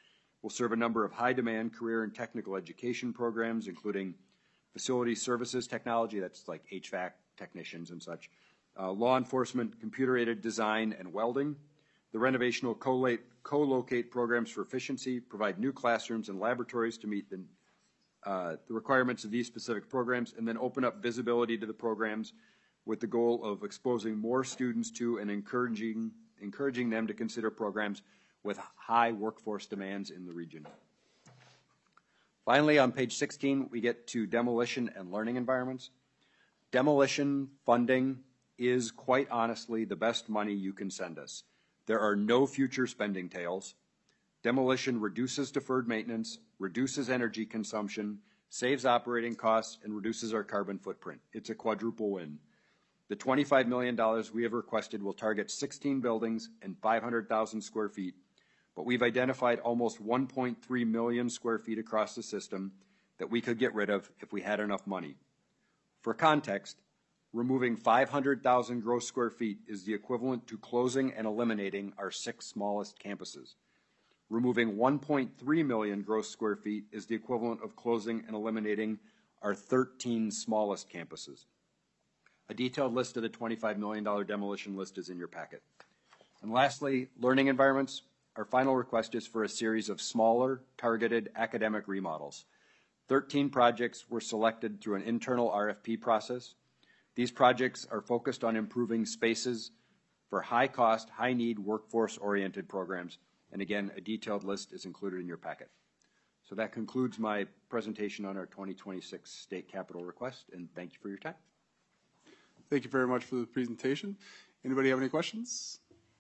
will serve a number of high-demand career and technical education programs, including facility services technology, that's like HVAC technicians and such, law enforcement, computer-aided design and welding. The renovation will co-locate programs for efficiency, provide new classrooms and laboratories to meet the requirements of these specific programs, and then open up visibility to the programs with the goal of exposing more students to and encouraging them to consider programs with high workforce demands in the region. Finally, on page 16, we get to demolition and learning environments. Demolition funding is quite honestly the best money you can send us. There are no future spending tails. Demolition reduces deferred maintenance, reduces energy consumption, saves operating costs, and reduces our carbon footprint. It's a quadruple win. The $25 million we have requested will target 16 buildings and 500,000 square feet, but we've identified almost 1.3 million square feet across the system that we could get rid of if we had enough money. For context, removing 500,000 gross square feet is the equivalent to closing and eliminating our 6 smallest campuses. Removing 1.3 million gross square feet is the equivalent of closing and eliminating our 13 smallest campuses. A detailed list of the $25 million demolition list is in your packet. And lastly, learning environments. Our final request is for a series of smaller, targeted academic remodels. 13 projects were selected through an internal RFP process. These projects are focused on improving spaces for high-cost, high-need, workforce-oriented programs. And again, a detailed list is included in your packet. So that concludes my presentation on our 2026 state capital request, and thank you for your time. Thank you very much for the presentation. Anybody have any questions?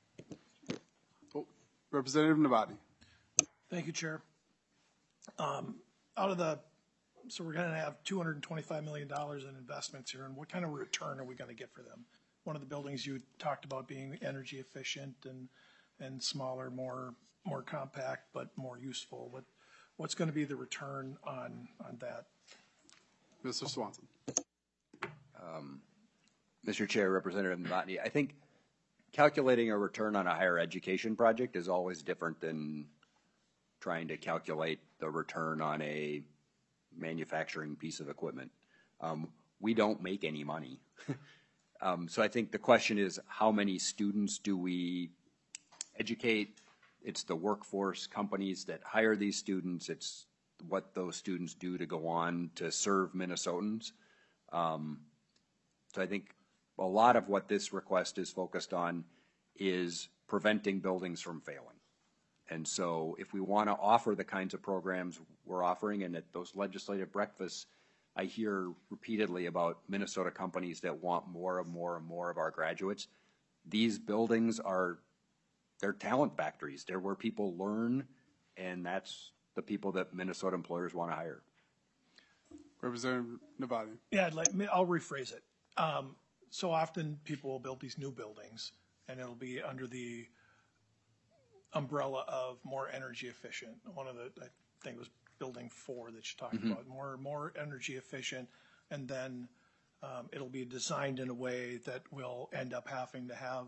Oh, Representative Novotny. Thank you, Chair. So we're going to have $225 million in investments here, and what kind of return are we going to get for them? One of the buildings you talked about being energy efficient and smaller, more compact, but more useful. What's going to be the return on that? Mr. Swanson. Mr. Chair, Representative Novotny, I think calculating a return on a higher education project is always different than trying to calculate the return on a manufacturing piece of equipment. We don't make any money. So I think the question is, how many students do we educate? It's the workforce companies that hire these students. It's what those students do to go on to serve Minnesotans. So I think a lot of what this request is focused on is preventing buildings from failing. And so if we want to offer the kinds of programs we're offering, and at those legislative breakfasts, I hear repeatedly about Minnesota companies that want more and more and more of our graduates. These buildings they're talent factories. They're where people learn, and that's the people that Minnesota employers want to hire. Representative Novotny. Yeah, I'll rephrase it. So often people will build these new buildings, and it'll be under the umbrella of more energy efficient. I think it was building 4 that you talked about, more energy efficient, and then it'll be designed in a way that will end up having to have,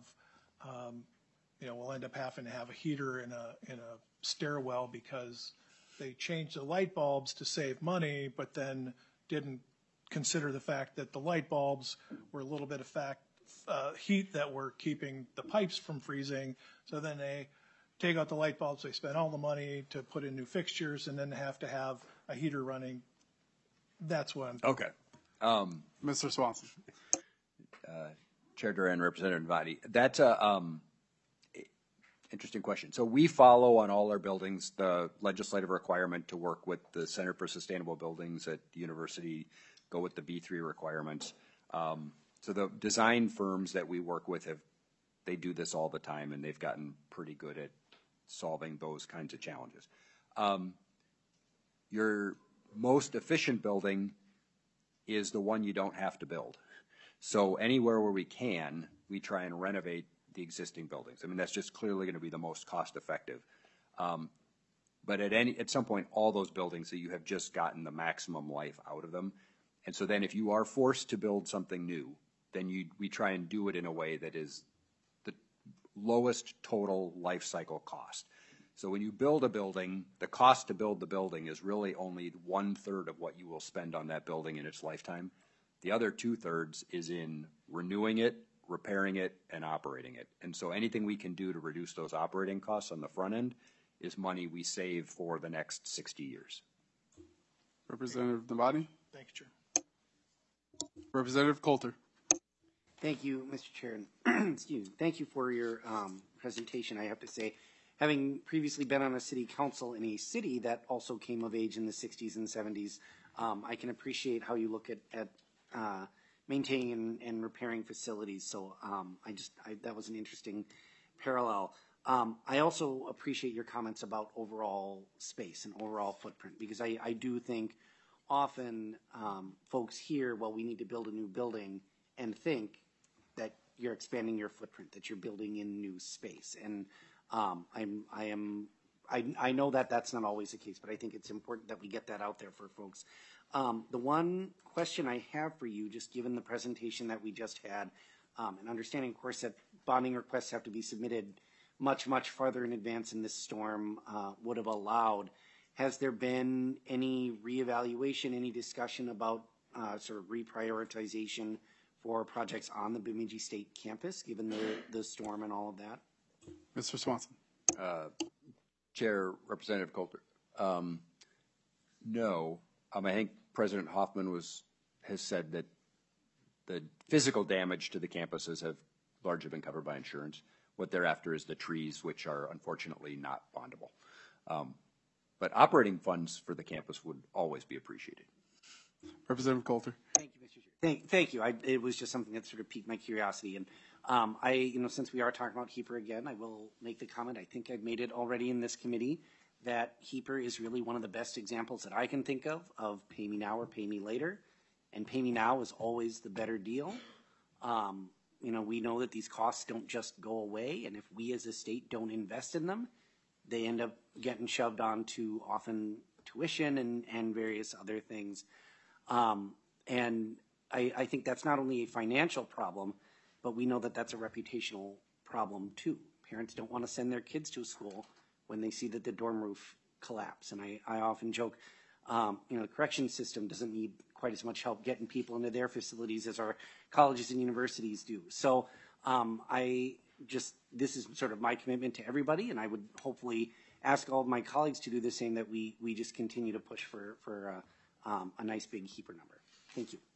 a heater in a stairwell because they changed the light bulbs to save money, but then didn't consider the fact that the light bulbs were a little bit of heat that were keeping the pipes from freezing. So then they take out the light bulbs, they spend all the money to put in new fixtures, and then have to have a heater running. That's what I'm Okay. Mr. Swanson. Chair Duran, Representative Novotny, that's a interesting question. So we follow on all our buildings the legislative requirement to work with the Center for Sustainable Buildings at the university, go with the B3 requirements. So the design firms that we work with they do this all the time, and they've gotten pretty good at solving those kinds of challenges. Your most efficient building is the one you don't have to build. So anywhere where we can, we try and renovate the existing buildings. I mean, that's just clearly going to be the most cost effective. But at some point, all those buildings that you have just gotten the maximum life out of them. And so then if you are forced to build something new, then we try and do it in a way that is the lowest total life cycle cost. So when you build a building, the cost to build the building is really only 1/3 of what you will spend on that building in its lifetime. The other 2/3 is in renewing it, repairing it, and operating it. And so anything we can do to reduce those operating costs on the front end is money we save for the next 60 years. Representative Novotny? Thanks, Chair. Representative Coulter? Thank you, Mr. Chair. And excuse me. Thank you for your presentation. I have to say, having previously been on a city council in a city that also came of age in the 60s and 70s, I can appreciate how you look at maintaining and repairing facilities. So that was an interesting parallel. I also appreciate your comments about overall space and overall footprint, because I do think often folks hear, well, we need to build a new building, and think that you're expanding your footprint, that you're building in new space. And I know that that's not always the case, but I think it's important that we get that out there for folks. The one question I have for you, just given the presentation that we just had, and understanding, of course, that bonding requests have to be submitted much, much farther in advance than this storm would have allowed. Has there been any reevaluation, any discussion about sort of reprioritization for projects on the Bemidji State campus, given the storm and all of that? Mr. Swanson? Chair, Representative Coulter. No. I think President Hoffman has said that the physical damage to the campuses have largely been covered by insurance. What they're after is the trees, which are unfortunately not bondable. But operating funds for the campus would always be appreciated. Representative Coulter? Thank you, Mr. Chair. Thank you. It was just something that sort of piqued my curiosity. And since we are talking about HEAPR again, I will make the comment, I think I've made it already in this committee, that HEAPR is really one of the best examples that I can think of pay me now or pay me later. And pay me now is always the better deal. We know that these costs don't just go away, and if we as a state don't invest in them, they end up getting shoved onto often tuition and various other things. And I think that's not only a financial problem, but we know that that's a reputational problem too. Parents don't want to send their kids to a school when they see that the dorm roof collapse. And I often joke, the correction system doesn't need quite as much help getting people into their facilities as our colleges and universities do. So this is sort of my commitment to everybody, and I would hopefully ask all of my colleagues to do the same, that we just continue to push for a nice big HEAPR number. Thank you.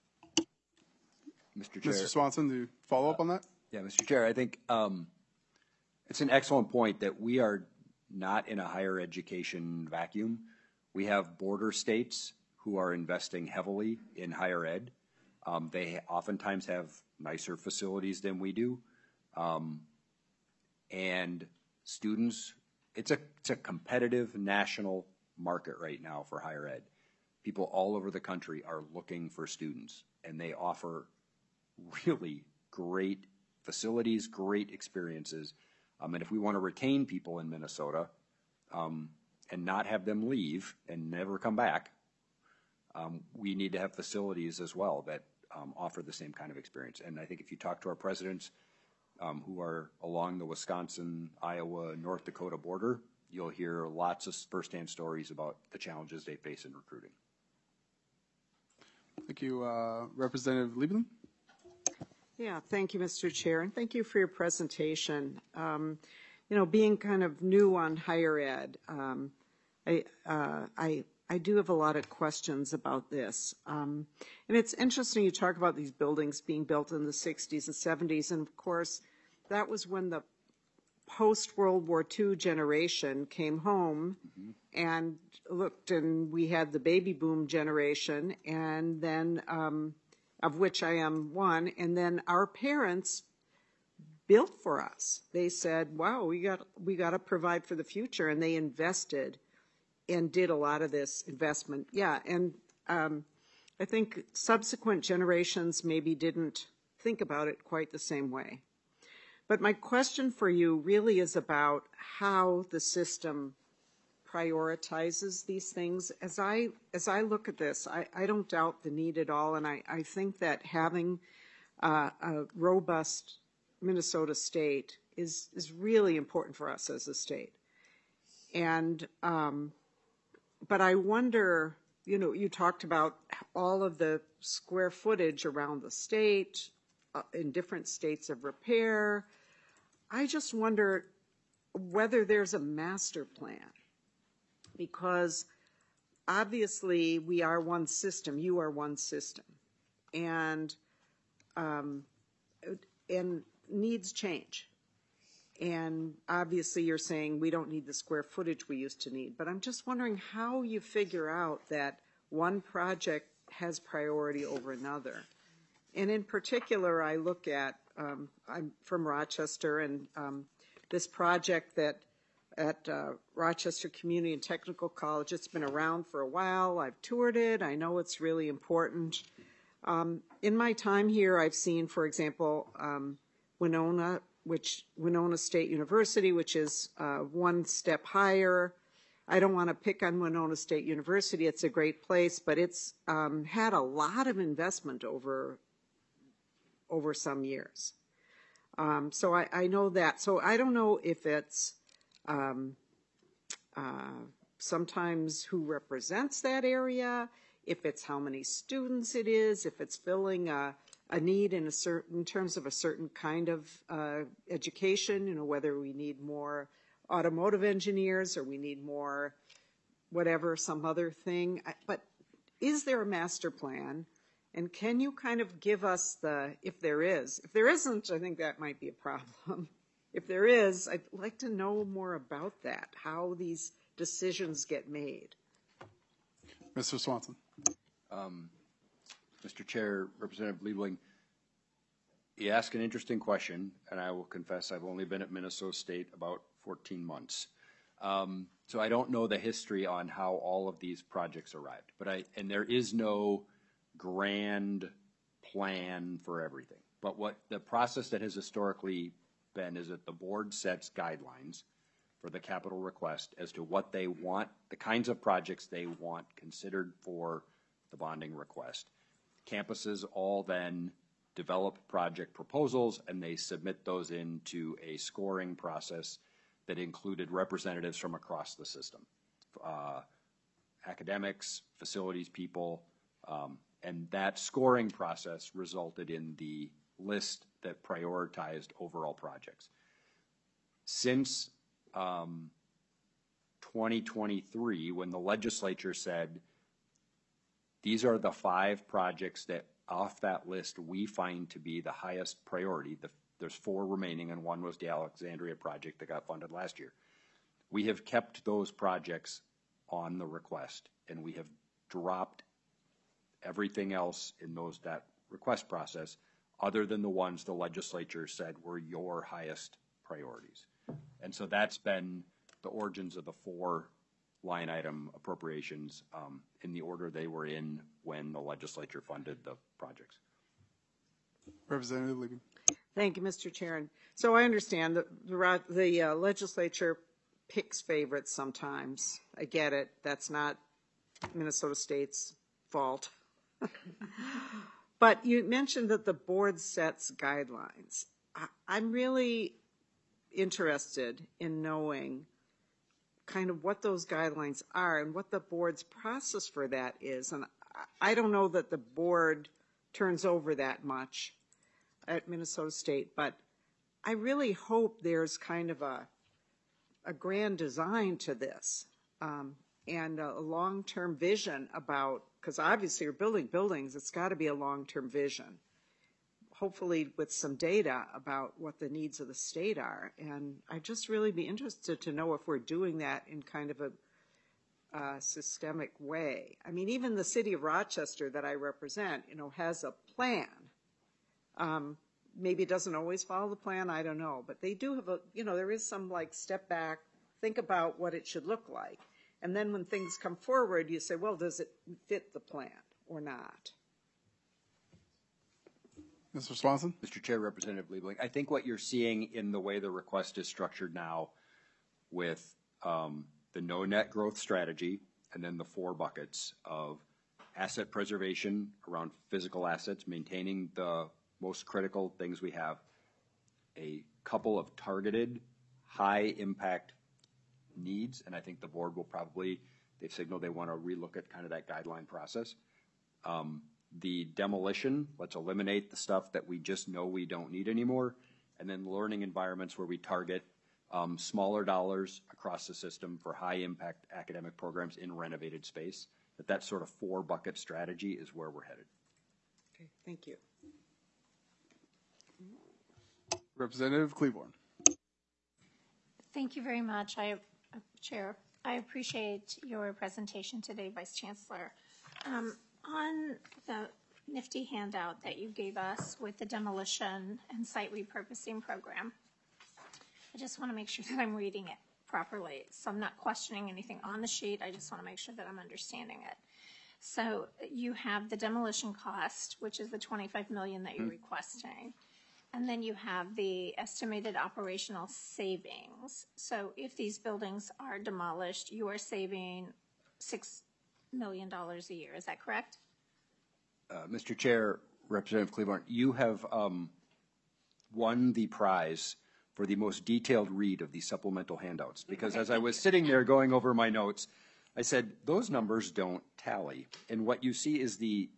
Mr. Chair. Mr. Swanson, do you follow up on that? Yeah, Mr. Chair, I think it's an excellent point that we are not in a higher education vacuum. We have border states who are investing heavily in higher ed. They oftentimes have nicer facilities than we do. And students, it's a competitive national market right now for higher ed. People all over the country are looking for students, and they offer really great facilities, great experiences. And if we want to retain people in Minnesota and not have them leave and never come back, we need to have facilities as well that offer the same kind of experience. And I think if you talk to our presidents who are along the Wisconsin, Iowa, North Dakota border, you'll hear lots of firsthand stories about the challenges they face in recruiting. Thank you. Representative Lieberman? Yeah, thank you, Mr. Chair, and thank you for your presentation. Being kind of new on higher ed, I do have a lot of questions about this. And it's interesting you talk about these buildings being built in the 60s and 70s, and of course, that was when the post-World War II generation came home and looked, and we had the baby boom generation, and then of which I am one, and then our parents built for us. They said, wow, we got to provide for the future, and they invested and did a lot of this investment. Yeah, and I think subsequent generations maybe didn't think about it quite the same way. But my question for you really is about how the system prioritizes these things. As I look at this, I don't doubt the need at all, and I think that having a robust Minnesota state is really important for us as a state. And, but I wonder, you know, you talked about all of the square footage around the state, in different states of repair. I just wonder whether there's a master plan, because obviously we are one system, you are one system, and needs change. And obviously you're saying we don't need the square footage we used to need, but I'm just wondering how you figure out that one project has priority over another. And in particular, I look at, I'm from Rochester, and this project that at Rochester Community and Technical College, it's been around for a while. I've toured it. I know it's really important. In my time here, I've seen, for example, Winona State University, which is one step higher. I don't want to pick on Winona State University. It's a great place, but it's had a lot of investment over some years. So I know that. So I don't know if it's sometimes who represents that area, if it's how many students it is, if it's filling a need in terms of a certain kind of education, you know, whether we need more automotive engineers or we need more whatever, some other thing. But is there a master plan? And can you kind of give us if there is? If there isn't, I think that might be a problem. If there is, I'd like to know more about that, how these decisions get made. Mr. Swanson. Mr. Chair, Representative Liebling, you ask an interesting question, and I will confess I've only been at Minnesota State about 14 months. So I don't know the history on how all of these projects arrived, and there is no grand plan for everything. But what the process that has historically been is that the board sets guidelines for the capital request as to what they want, the kinds of projects they want considered for the bonding request. Campuses all then develop project proposals, and they submit those into a scoring process that included representatives from across the system, academics, facilities people, and that scoring process resulted in the list that prioritized overall projects. Since 2023, when the legislature said, these are the 5 projects that off that list we find to be the highest priority. There's 4 remaining, and one was the Alexandria project that got funded last year. We have kept those projects on the request, and we have dropped everything else in that request process other than the ones the legislature said were your highest priorities. And so that's been the origins of the 4 line item appropriations in the order they were in when the legislature funded the projects. Representative Liebling. Thank you, Mr. Chair. And so I understand that the legislature picks favorites sometimes. I get it. That's not Minnesota State's fault. But you mentioned that the board sets guidelines. I'm really interested in knowing kind of what those guidelines are and what the board's process for that is. And I don't know that the board turns over that much at Minnesota State, but I really hope there's kind of a grand design to this and a long-term vision about, because obviously you're building buildings, it's got to be a long-term vision, hopefully with some data about what the needs of the state are. And I'd just really be interested to know if we're doing that in kind of a systemic way. I mean, even the city of Rochester that I represent, you know, has a plan. Maybe it doesn't always follow the plan, I don't know, but they do have a, you know, there is some like step back, think about what it should look like. And then when things come forward, you say, well, does it fit the plan or not? Mr. Swanson. Mr. Chair, Representative Liebling, I think what you're seeing in the way the request is structured now with the no net growth strategy and then the 4 buckets of asset preservation around physical assets, maintaining the most critical things we have, a couple of targeted high impact needs, and I think the board will probably, they've signaled they want to relook at kind of that guideline process. The demolition, let's eliminate the stuff that we just know we don't need anymore, and then learning environments where we target smaller dollars across the system for high-impact academic programs in renovated space. That sort of 4-bucket strategy is where we're headed. Okay, thank you. Representative Cleaborn. Thank you very much, Chair. I appreciate your presentation today, Vice Chancellor. On the nifty handout that you gave us with the demolition and site repurposing program, I just want to make sure that I'm reading it properly. So I'm not questioning anything on the sheet. I just want to make sure that I'm understanding it. So you have the demolition cost, which is the $25 million that you're requesting. And then you have the estimated operational savings. So if these buildings are demolished, you are saving $6 million a year. Is that correct? Mr. Chair, Representative Cleaborn, you have won the prize for the most detailed read of these supplemental handouts. Because as I was sitting there going over my notes, I said, those numbers don't tally. And what you see is the,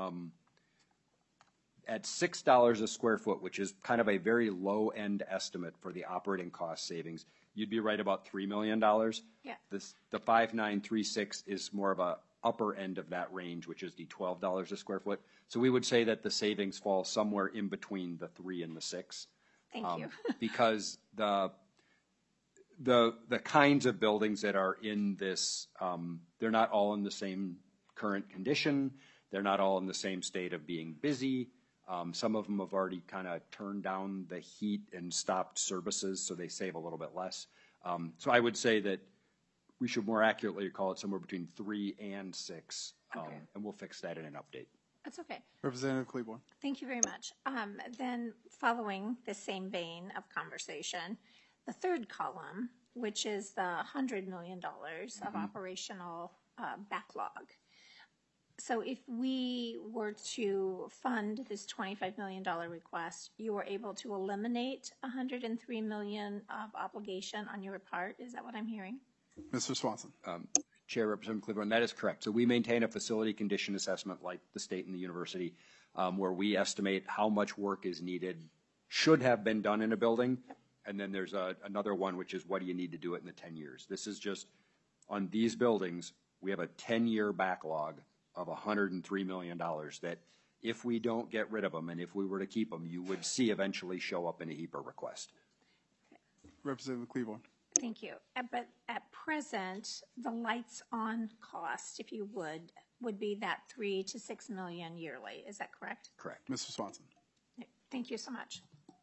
at $6 a square foot, which is kind of a very low end estimate for the operating cost savings, you'd be right about $3 million. Yeah. The 5936 is more of a upper end of that range, which is the $12 a square foot. So we would say that the savings fall somewhere in between the 3 and the 6. Thank you. Because the kinds of buildings that are in this, they're not all in the same current condition. They're not all in the same state of being busy. Some of them have already kind of turned down the heat and stopped services, so they save a little bit less. So I would say that we should more accurately call it somewhere between 3 and 6, and we'll fix that in an update. That's okay. Representative Cleaborn. Thank you very much. Then following the same vein of conversation, the third column, which is the $100 million of operational backlog. So if we were to fund this $25 million request, you were able to eliminate $103 million of obligation on your part. Is that what I'm hearing? Mr. Swanson. Chair, Representative Cleaborn, that is correct. So we maintain a facility condition assessment like the state and the university, where we estimate how much work is needed, should have been done in a building. And then there's another one, which is what do you need to do it in the 10 years? This is just on these buildings, we have a 10-year backlog of $103 million that if we don't get rid of them and if we were to keep them, you would see eventually show up in a HEPA request. Representative Cleaborn. Thank you. But at present, the lights on cost, if you would be that $3 to $6 million yearly. Is that correct? Correct. Mr. Swanson. Thank you so much.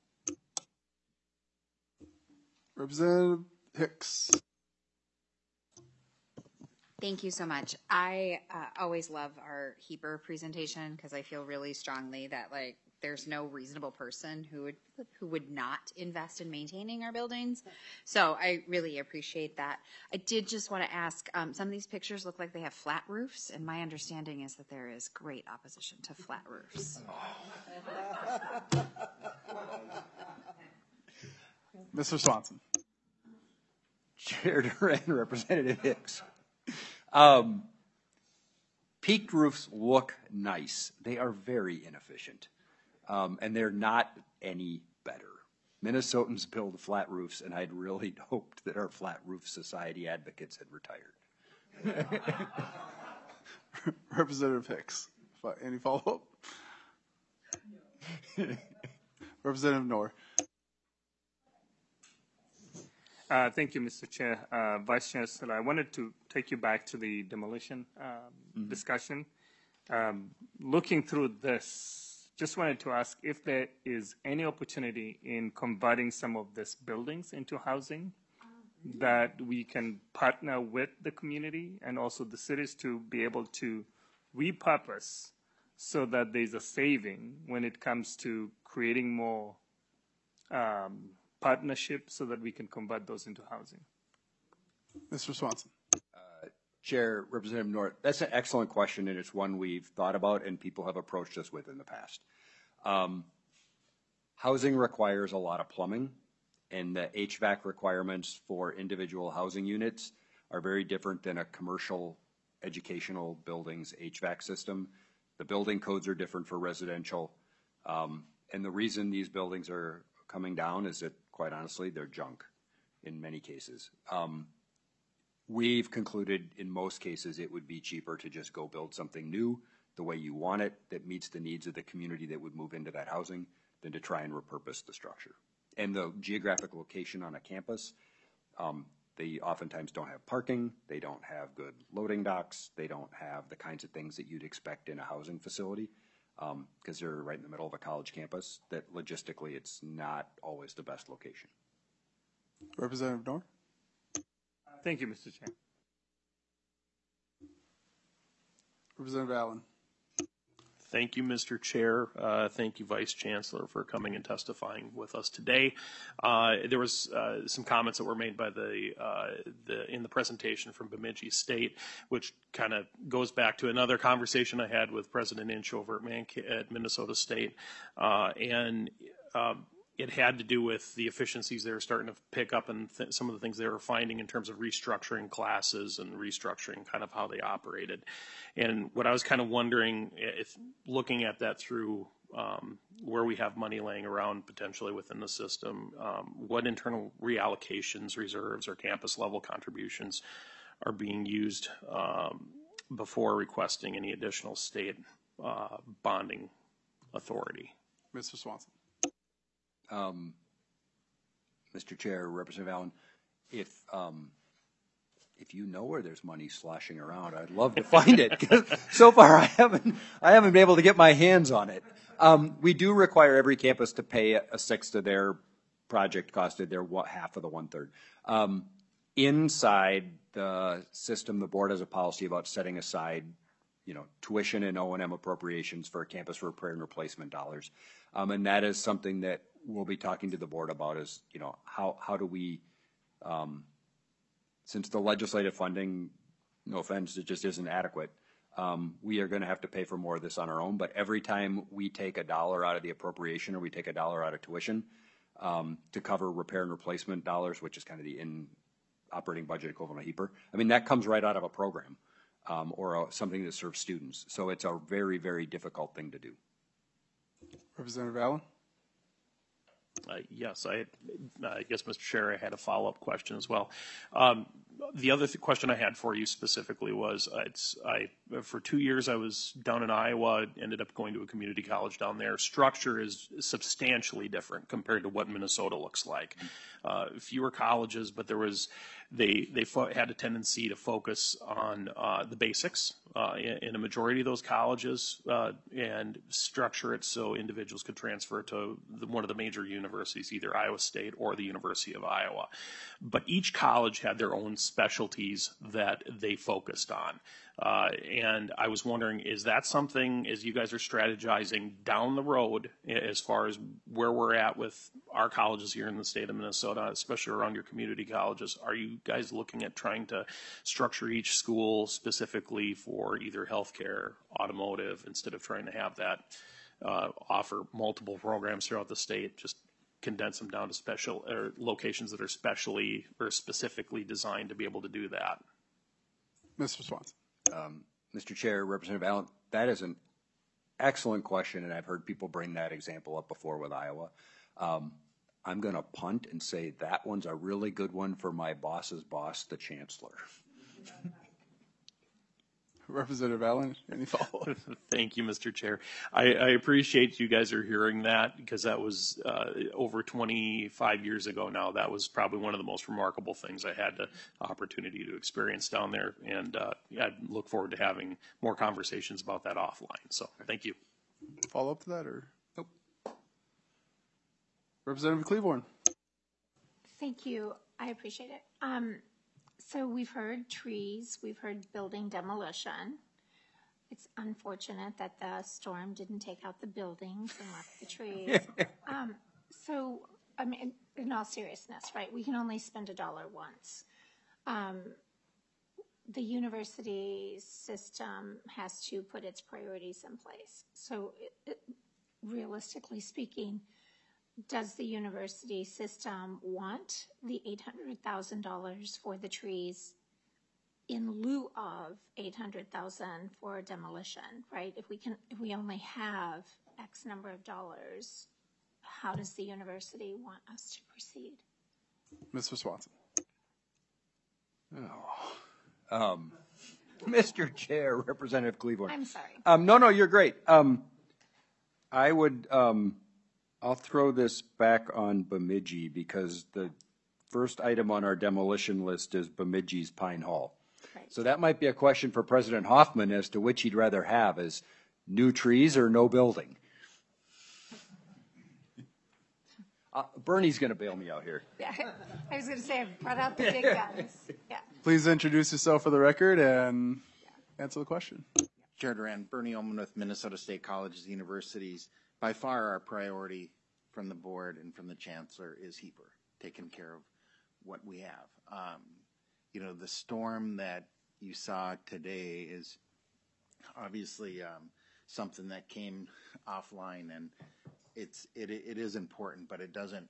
Representative Hicks. Thank you so much. I always love our HEPA presentation because I feel really strongly that like there's no reasonable person who would not invest in maintaining our buildings. So I really appreciate that. I did just want to ask, some of these pictures look like they have flat roofs, and my understanding is that there is great opposition to flat roofs. Mr. Swanson. Chair Duran, Representative Hicks. Peaked roofs look nice. They are very inefficient, and they're not any better. Minnesotans build flat roofs, and I'd really hoped that our Flat Roof Society advocates had retired. Representative Hicks. Any follow-up? Representative Knorr. Thank you, Mr. Chair. Vice Chancellor, I wanted to take you back to the demolition discussion. Looking through this, just wanted to ask if there is any opportunity in converting some of these buildings into housing that we can partner with the community and also the cities to be able to repurpose so that there's a saving when it comes to creating more partnership so that we can convert those into housing. Mr. Swanson. Chair, Representative North, that's an excellent question, and it's one we've thought about and people have approached us with in the past. Housing requires a lot of plumbing, And the HVAC requirements for individual housing units are very different than a commercial educational building's HVAC system. The building codes are different for residential. And the reason these buildings are coming down is that, quite honestly, they're junk in many cases. We've concluded in most cases it would be cheaper to just go build something new the way you want it that meets the needs of the community that would move into that housing than to try and repurpose the structure. And the geographic location on a campus, they oftentimes don't have parking, they don't have good loading docks, they don't have the kinds of things that you'd expect in a housing facility because they're right in the middle of a college campus that logistically it's not always the best location. Representative Dorn? Thank you, Mr. Chair. Representative Allen? Thank you, Mr. Chair. Thank you, Vice Chancellor, for coming and testifying with us today. There was some comments that were made by in the presentation from Bemidji State, which kind of goes back to another conversation I had with President Inch over at Minnesota State, it had to do with the efficiencies they were starting to pick up and some of the things they were finding in terms of restructuring classes and restructuring kind of how they operated. And what I was kind of wondering, if looking at that through where we have money laying around potentially within the system, what internal reallocations, reserves, or campus level contributions are being used before requesting any additional state bonding authority? Mr. Swanson? Mr. Chair, Representative Allen, if you know where there's money sloshing around, I'd love to find it. So far, I haven't been able to get my hands on it. We do require every campus to pay a sixth of their project costed, their half of the 1/3. Inside the system, the board has a policy about setting aside, tuition and O&M appropriations for campus repair and replacement dollars, and that is something that we'll be talking to the board about. Is how do we, since the legislative funding, no offense, it just isn't adequate. We are going to have to pay for more of this on our own. But every time we take $1 out of the appropriation or we take $1 out of tuition to cover repair and replacement dollars, which is kind of the operating budget equivalent of HEAPR, I mean that comes right out of a program or something that serves students. So it's a very, very difficult thing to do. Representative Allen? Yes, I guess, Mr. Chair, I had a follow-up question as well. The other question I had for you specifically was, for 2 years I was down in Iowa, ended up going to a community college down there. Structure is substantially different compared to what Minnesota looks like. Fewer colleges, but they had a tendency to focus on the basics in a majority of those colleges and structure it so individuals could transfer to one of the major universities, either Iowa State or the University of Iowa. But each college had their own specialties that they focused on. And I was wondering, is that something, as you guys are strategizing down the road, as far as where we're at with our colleges here in the state of Minnesota, especially around your community colleges, are you guys looking at trying to structure each school specifically for either healthcare, automotive, instead of trying to have that offer multiple programs throughout the state, just condense them down to special or locations that are specially or specifically designed to be able to do that? Mr. Swanson? Mr. Chair, Representative Allen, that is an excellent question, and I've heard people bring that example up before with Iowa. I'm going to punt and say that one's a really good one for my boss's boss, the chancellor. Representative Allen, any follow-up? Thank you, Mr. Chair. I appreciate you guys are hearing that, because that was over 25 years ago now. That was probably one of the most remarkable things I had the opportunity to experience down there, and I look forward to having more conversations about that offline. So thank you. Follow-up to that, or? Nope. Representative Cleaborn? Thank you. I appreciate it. So we've heard trees, we've heard building demolition. It's unfortunate that the storm didn't take out the buildings and left the trees. So, I mean, in all seriousness, right, we can only spend $1 once. The university system has to put its priorities in place. So realistically speaking, does the university system want the $800,000 for the trees in lieu of $800,000 for demolition, right? If we only have X number of dollars, how does the university want us to proceed? Mr. Swanson. Mr. Chair, Representative Cleveland. I'm sorry. No, you're great. I would, I'll throw this back on Bemidji because the first item on our demolition list is Bemidji's Pine Hall. Right. So that might be a question for President Hoffman as to which he'd rather have, is new trees or no building. Bernie's going to bail me out here. Yeah, I was going to say, I brought out the big guns. Yeah. Please introduce yourself for the record and answer the question. Chair Duran, Bernie Ullman with Minnesota State Colleges and Universities. By far our priority from the board and from the chancellor is HEPR, taking care of what we have. The storm that you saw today is obviously something that came offline, and it is important, but it doesn't,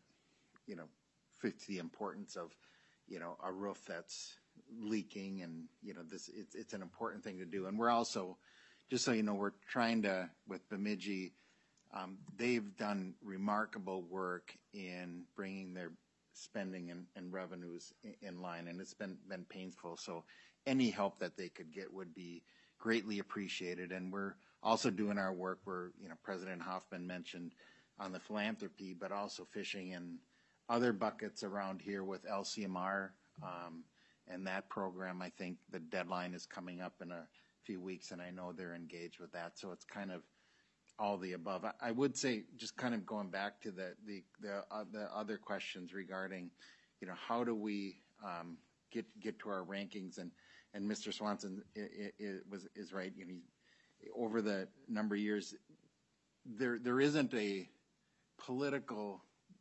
fit the importance of, a roof that's leaking, and it's an important thing to do. And we're also, just so you know, we're trying to, with Bemidji, they've done remarkable work in bringing their spending and revenues in line, and it's been painful. So any help that they could get would be greatly appreciated. And we're also doing our work where, President Hoffman mentioned on the philanthropy, but also fishing in other buckets around here with LCMR. And that program, I think the deadline is coming up in a few weeks, and I know they're engaged with that. So it's kind of all the above. I would say, just kind of going back to the other questions regarding, how do we get to our rankings, and Mr. Swanson is right. Over the number of years, there isn't a political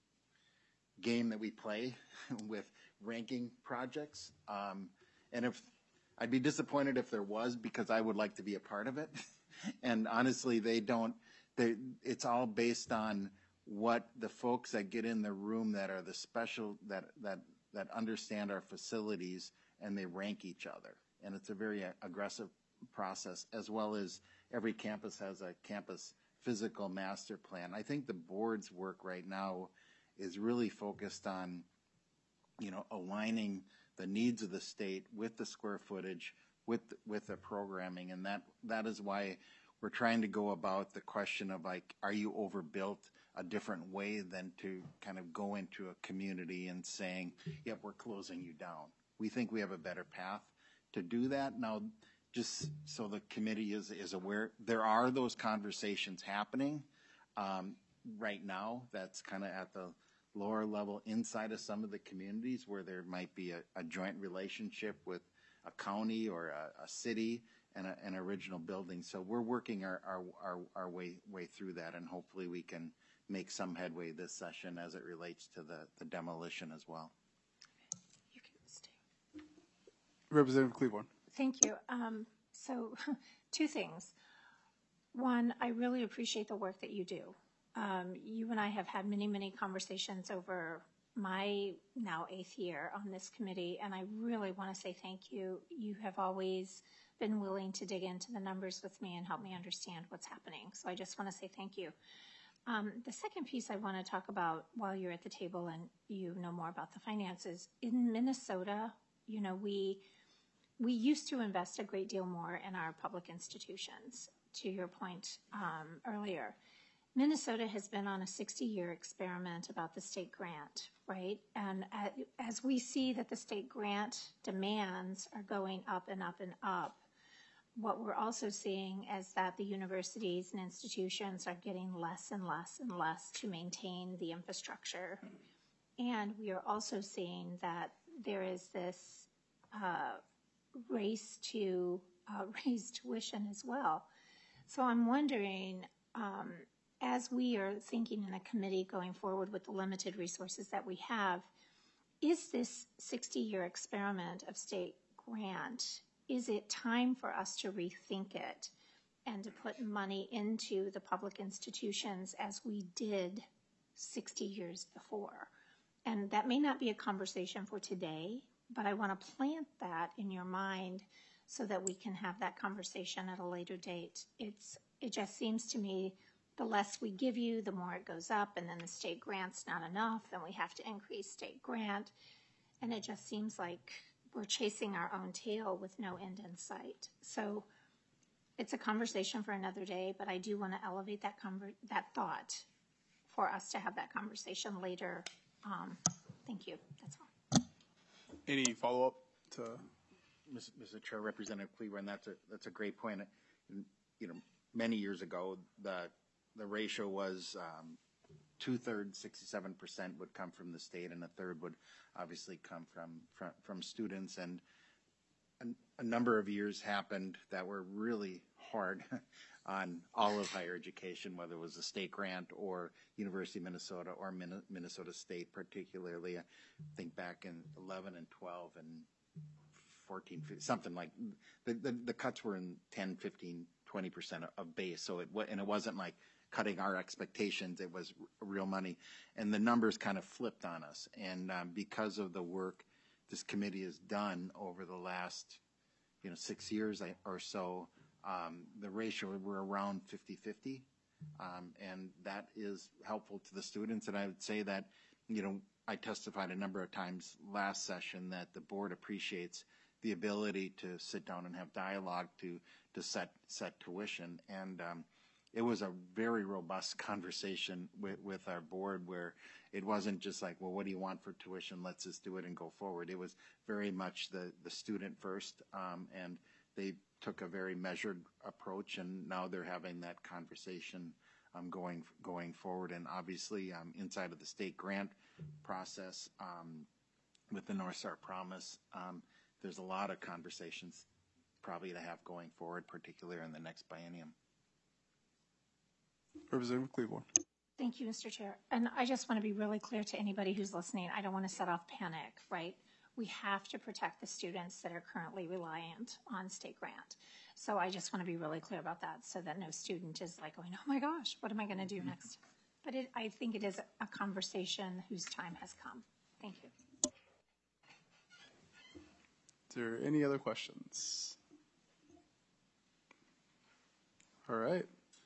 game that we play with ranking projects, and if I'd be disappointed if there was, because I would like to be a part of it. And honestly, it's all based on what the folks that get in the room that are the special, that understand our facilities, and they rank each other. And it's a very aggressive process, as well as every campus has a campus physical master plan. I think the board's work right now is really focused on, aligning the needs of the state with the square footage, with the programming, and that is why we're trying to go about the question of, like, are you overbuilt a different way than to kind of go into a community and saying, yep, we're closing you down. We think we have a better path to do that. Now, just so the committee is aware, there are those conversations happening right now. That's kind of at the lower level inside of some of the communities where there might be a joint relationship with a county or a city and an original building. So we're working our way through that, and hopefully we can make some headway this session as it relates to the demolition as well. You can stay. Representative Cleveland. Thank you. So two things. One, I really appreciate the work that you do. You and I have had many, many conversations over my now 8th year on this committee, and I really want to say thank you. You have always been willing to dig into the numbers with me and help me understand what's happening. So I just want to say thank you. The second piece I want to talk about while you're at the table and you know more about the finances, in Minnesota, we used to invest a great deal more in our public institutions, to your point earlier. Minnesota has been on a 60-year experiment about the state grant, right? And as we see that the state grant demands are going up and up and up, what we're also seeing is that the universities and institutions are getting less and less and less to maintain the infrastructure. And we are also seeing that there is this race to raise tuition as well. So I'm wondering, as we are thinking in a committee going forward with the limited resources that we have, is this 60-year experiment of state grant, is it time for us to rethink it and to put money into the public institutions as we did 60 years before. And that may not be a conversation for today, but I want to plant that in your mind so that we can have that conversation at a later date. It just seems to me the less we give you, the more it goes up, and then the state grant's not enough, then we have to increase state grant. And it just seems like we're chasing our own tail with no end in sight. So it's a conversation for another day, but I do want to elevate that thought for us to have that conversation later. Thank you. That's all. Any follow-up to? Mr. Chair, Representative Cleburne, that's a great point. You know, many years ago, the ratio was 2/3, 67% would come from the state, and 1/3 would obviously come from students. And a number of years happened that were really hard on all of higher education, whether it was a state grant or University of Minnesota or Minnesota State particularly. I think back in 11 and 12 and 14, something like the cuts were in 10, 15, 20% of base. So it wasn't like cutting our expectations. It was real money. And the numbers kind of flipped on us. And because of the work this committee has done over the last 6 years or so, the ratio, we're around 50-50. And that is helpful to the students. And I would say that, I testified a number of times last session that the board appreciates the ability to sit down and have dialogue to set tuition. And it was a very robust conversation with our board where it wasn't just like, well, what do you want for tuition? Let's just do it and go forward. It was very much the student first, and they took a very measured approach, and now they're having that conversation going forward. And obviously, inside of the state grant process with the North Star Promise, there's a lot of conversations probably to have going forward, particularly in the next biennium. Representative Cleveland. Thank you, Mr. Chair. And I just want to be really clear to anybody who's listening. I don't want to set off panic, right? We have to protect the students that are currently reliant on state grant. So I just want to be really clear about that so that no student is like going, oh my gosh, what am I going to do next? But I think it is a conversation whose time has come. Thank you. Is there any other questions? All right.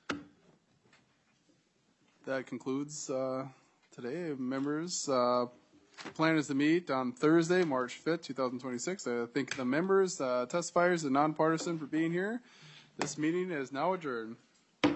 That concludes today. Members, the plan is to meet on Thursday, March 5th, 2026. I thank the members, testifiers, and nonpartisan for being here. This meeting is now adjourned.